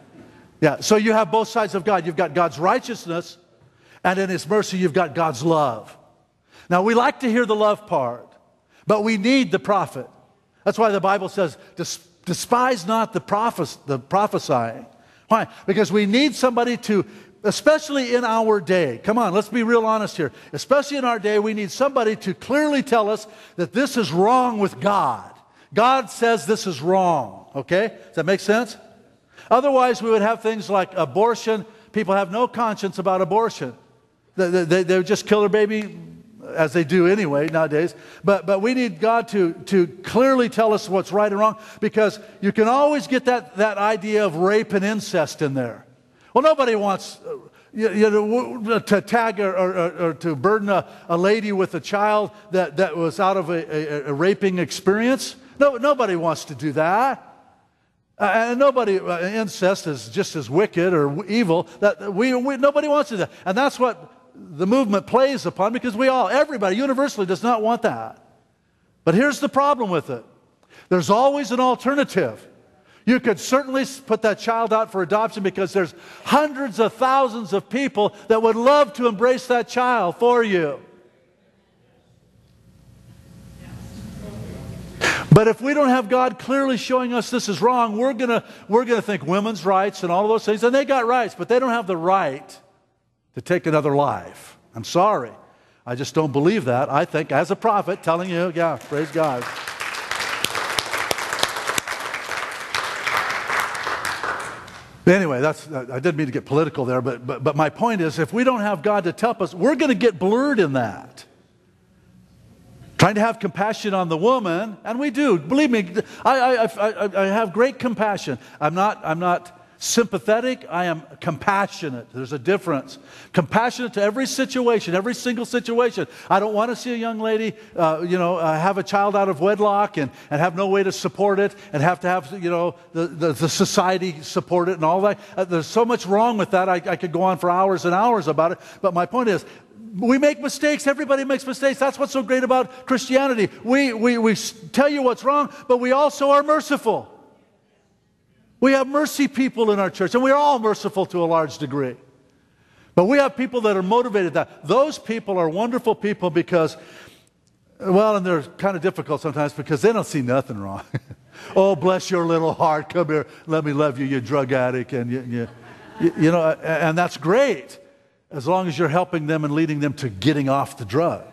Yeah, so you have both sides of God. You've got God's righteousness, and in His mercy, you've got God's love. Now, we like to hear the love part, but we need the prophet. That's why the Bible says, despise not the, prophes- the prophesying. Why? Because we need somebody to, especially in our day, come on, let's be real honest here. Especially in our day, we need somebody to clearly tell us that this is wrong with God. God says this is wrong, okay? Does that make sense? Otherwise, we would have things like abortion. People have no conscience about abortion. They, they, they would just kill their baby, as they do anyway nowadays. But but we need God to, to clearly tell us what's right and wrong, because you can always get that, that idea of rape and incest in there. Well, nobody wants uh, you, you know, to tag or, or, or to burden a, a lady with a child that, that was out of a, a, a raping experience. No, nobody wants to do that. Uh, and nobody, uh, incest is just as wicked or evil. That we, we nobody wants to do that. And that's what the movement plays upon, because we all, everybody universally does not want that. But here's the problem with it. There's always an alternative. You could certainly put that child out for adoption, because there's hundreds of thousands of people that would love to embrace that child for you. But if we don't have God clearly showing us this is wrong, we're gonna we're gonna think women's rights and all of those things, and they got rights, but they don't have the right to take another life. I'm sorry. I just don't believe that. I think, as a prophet, telling you, yeah, praise God. Anyway, that's, I didn't mean to get political there, but, but, but my point is, if we don't have God to help us, we're going to get blurred in that. Trying to have compassion on the woman, and we do. Believe me, I, I, I, I have great compassion. I'm not, I'm not sympathetic, I am compassionate. There's a difference. Compassionate to every situation, every single situation. I don't want to see a young lady, uh, you know, uh, have a child out of wedlock and, and have no way to support it, and have to have, you know, the, the, the society support it and all that. Uh, there's so much wrong with that. I, I could go on for hours and hours about it. But my point is, we make mistakes. Everybody makes mistakes. That's what's so great about Christianity. We, we, we tell you what's wrong, but we also are merciful. We have mercy people in our church, and we're all merciful to a large degree. But we have people that are motivated that. Those people are wonderful people because, well, and they're kind of difficult sometimes because they don't see nothing wrong. Oh, bless your little heart. Come here. Let me love you, you drug addict. And, you, you, you know, and that's great as long as you're helping them and leading them to getting off the drugs.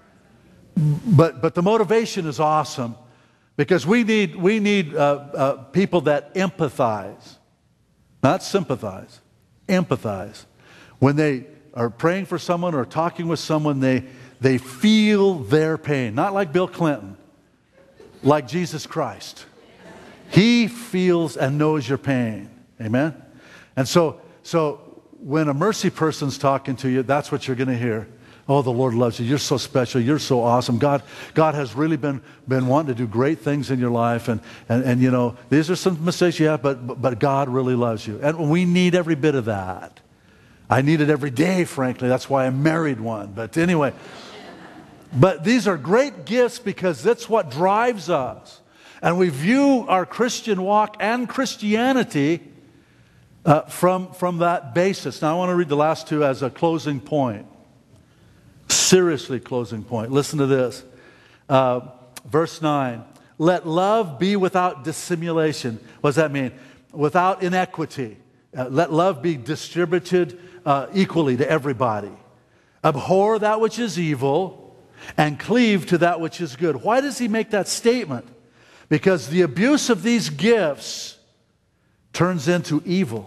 But, but the motivation is awesome. Because we need, we need uh, uh, people that empathize, not sympathize, empathize. When they are praying for someone or talking with someone, they, they feel their pain. Not like Bill Clinton, like Jesus Christ. He feels and knows your pain. Amen? And so, so when a mercy person's talking to you, that's what you're going to hear. Oh, the Lord loves you. You're so special. You're so awesome. God, God has really been, been wanting to do great things in your life. And, and, and, you know, these are some mistakes you have, but, but God really loves you. And we need every bit of that. I need it every day, frankly. That's why I married one. But anyway, but these are great gifts because that's what drives us. And we view our Christian walk and Christianity uh, from, from that basis. Now I want to read the last two as a closing point. Seriously closing point. Listen to this. Uh, verse nine. Let love be without dissimulation. What does that mean? Without inequity. Uh, let love be distributed uh, equally to everybody. Abhor that which is evil and cleave to that which is good. Why does he make that statement? Because the abuse of these gifts turns into evil.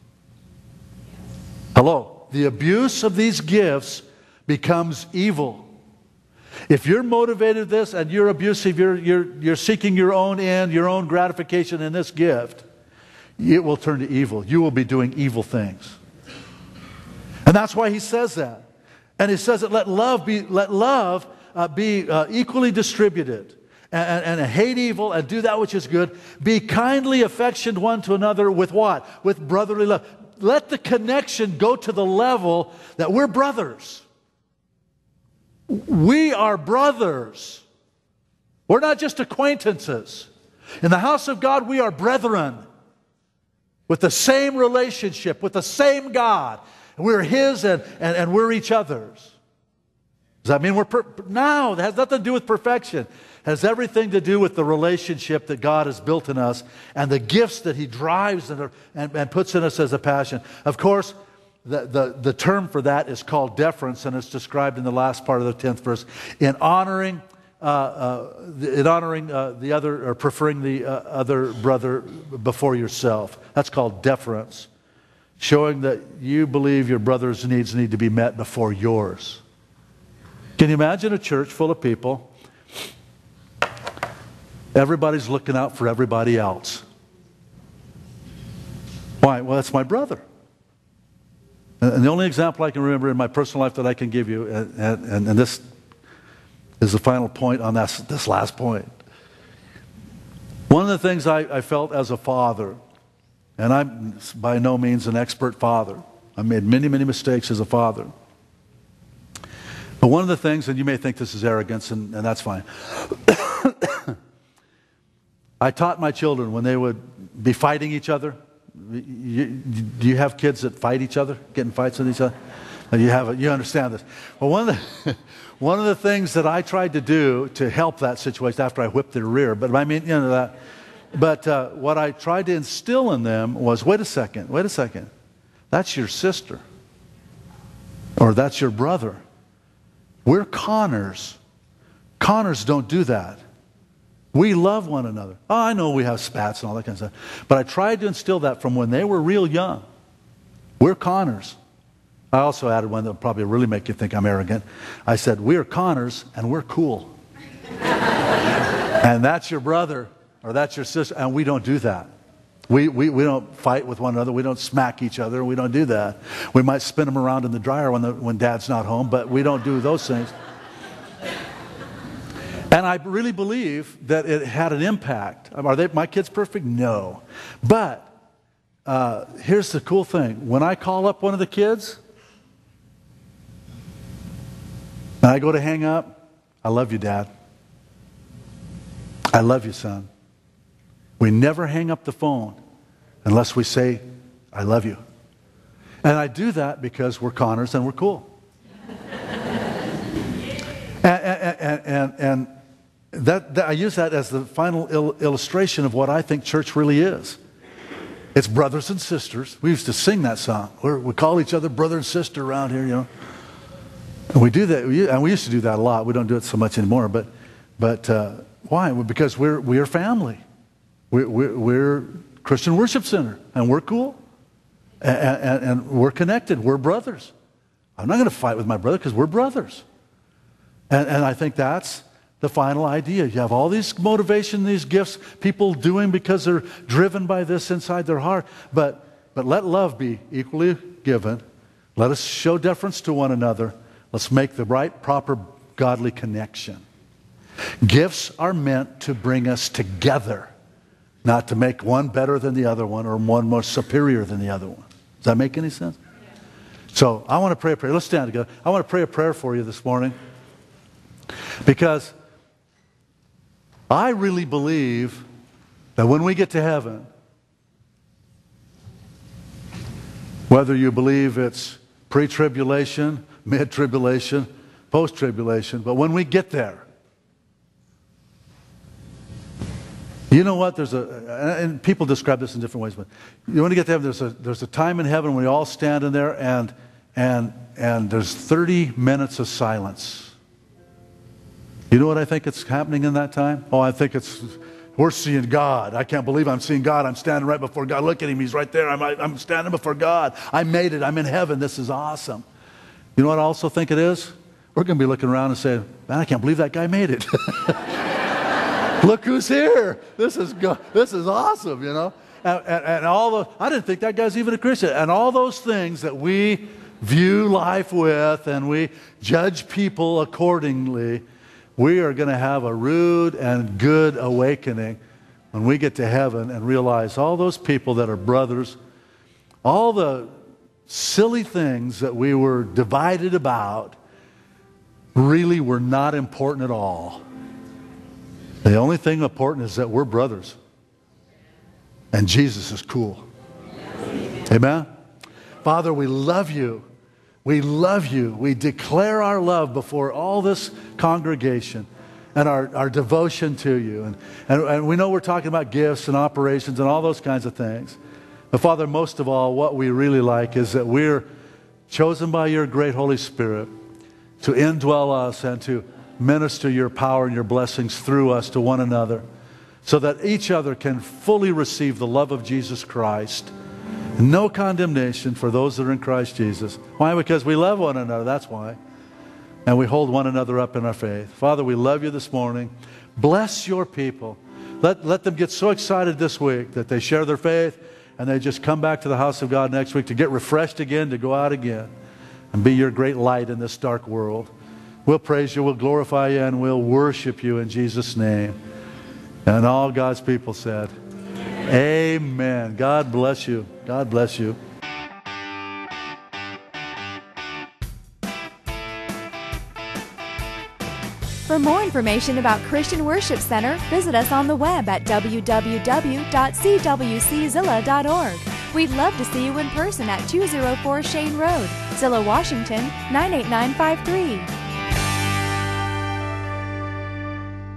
Hello? The abuse of these gifts becomes evil. If you're motivated this and you're abusive, you're, you're, you're seeking your own end, your own gratification in this gift, it will turn to evil. You will be doing evil things. And that's why he says that. And he says that let love be, let love uh, be uh, equally distributed. And, and, and hate evil and do that which is good. Be kindly affectioned one to another with what? With brotherly love. Let the connection go to the level that we're brothers. We are brothers. We're not just acquaintances. In the house of God, we are brethren with the same relationship, with the same God. We're His and, and, and we're each other's. Does that mean we're... Per- no, that has nothing to do with perfection. It has everything to do with the relationship that God has built in us and the gifts that He drives and, and, and puts in us as a passion. Of course, the, the, the term for that is called deference, and it's described in the last part of the tenth verse. In honoring, uh, uh, in honoring uh, the other, or preferring the uh, other brother before yourself. That's called deference. Showing that you believe your brother's needs need to be met before yours. Can you imagine a church full of people? Everybody's looking out for everybody else. Why? Well, that's my brother. And the only example I can remember in my personal life that I can give you, and, and, and this is the final point on this, this last point. One of the things I, I felt as a father, and I'm by no means an expert father. I made many, many mistakes as a father. But one of the things, and you may think this is arrogance, and, and that's fine. I taught my children when they would be fighting each other. You, do you have kids that fight each other, get in fights with each other? You have, a, you understand this. Well, one of the one of the things that I tried to do to help that situation after I whipped their rear, but I mean, you know that. But uh, what I tried to instill in them was, wait a second, wait a second. That's your sister, or that's your brother. We're Connors. Connors don't do that. We love one another. Oh, I know we have spats and all that kind of stuff. But I tried to instill that from when they were real young. We're Connors. I also added one that would probably really make you think I'm arrogant. I said, we're Connors and we're cool. And that's your brother or that's your sister. And we don't do that. We, we, we don't fight with one another. We don't smack each other. We don't do that. We might spin them around in the dryer when, the, when Dad's not home, but we don't do those things. And I really believe that it had an impact. Are they, my kids perfect? No. But uh, here's the cool thing. When I call up one of the kids and I go to hang up, I love you, Dad. I love you, son. We never hang up the phone unless we say, I love you. And I do that because we're Connors and we're cool. and, and, and, and that, that I use that as the final il- illustration of what I think church really is. It's brothers and sisters. We used to sing that song. We're, we call each other brother and sister around here, you know. And we do that, and we used to do that a lot. We don't do it so much anymore. But, but uh, why? Well, because we're we are family. We're, we're, we're Christian Worship Center, and we're cool, and, and, and we're connected. We're brothers. I'm not going to fight with my brother because we're brothers. And, and I think that's the final idea. You have all these motivation, these gifts, people doing because they're driven by this inside their heart. But, but let love be equally given. Let us show deference to one another. Let's make the right, proper, godly connection. Gifts are meant to bring us together. Not to make one better than the other one or one more superior than the other one. Does that make any sense? So I want to pray a prayer. Let's stand together. I want to pray a prayer for you this morning. Because I really believe that when we get to heaven, whether you believe it's pre-tribulation, mid-tribulation, post-tribulation, but when we get there, you know what? There's a, and people describe this in different ways, but you want to get to heaven, there's a, there's a time in heaven when we all stand in there and, and, and there's thirty minutes of silence. You know what I think is happening in that time? Oh, I think it's, we're seeing God. I can't believe I'm seeing God. I'm standing right before God. Look at him. He's right there. I'm, I'm standing before God. I made it. I'm in heaven. This is awesome. You know what I also think it is? We're going to be looking around and saying, man, I can't believe that guy made it. Look who's here. This is go- this is awesome, you know. And, and, and all the, I didn't think that guy's even a Christian. And all those things that we view life with and we judge people accordingly, we are going to have a rude and good awakening when we get to heaven and realize all those people that are brothers, all the silly things that we were divided about really were not important at all. The only thing important is that we're brothers. And Jesus is cool. Amen? Father, we love you. We love you. We declare our love before all this congregation and our, our devotion to you. And, and, and we know we're talking about gifts and operations and all those kinds of things. But Father, most of all, what we really like is that we're chosen by your great Holy Spirit to indwell us and to minister your power and your blessings through us to one another so that each other can fully receive the love of Jesus Christ. No condemnation for those that are in Christ Jesus. Why? Because we love one another. That's why. And we hold one another up in our faith. Father, we love you this morning. Bless your people. Let, let them get so excited this week that they share their faith and they just come back to the house of God next week to get refreshed again, to go out again and be your great light in this dark world. We'll praise you, we'll glorify you, and we'll worship you in Jesus' name. And all God's people said, amen. Amen. God bless you. God bless you. For more information about Christian Worship Center, visit us on the web at w w w dot c w c zilla dot org. We'd love to see you in person at two oh four Shane Road, Zillah, Washington, nine eight nine five three.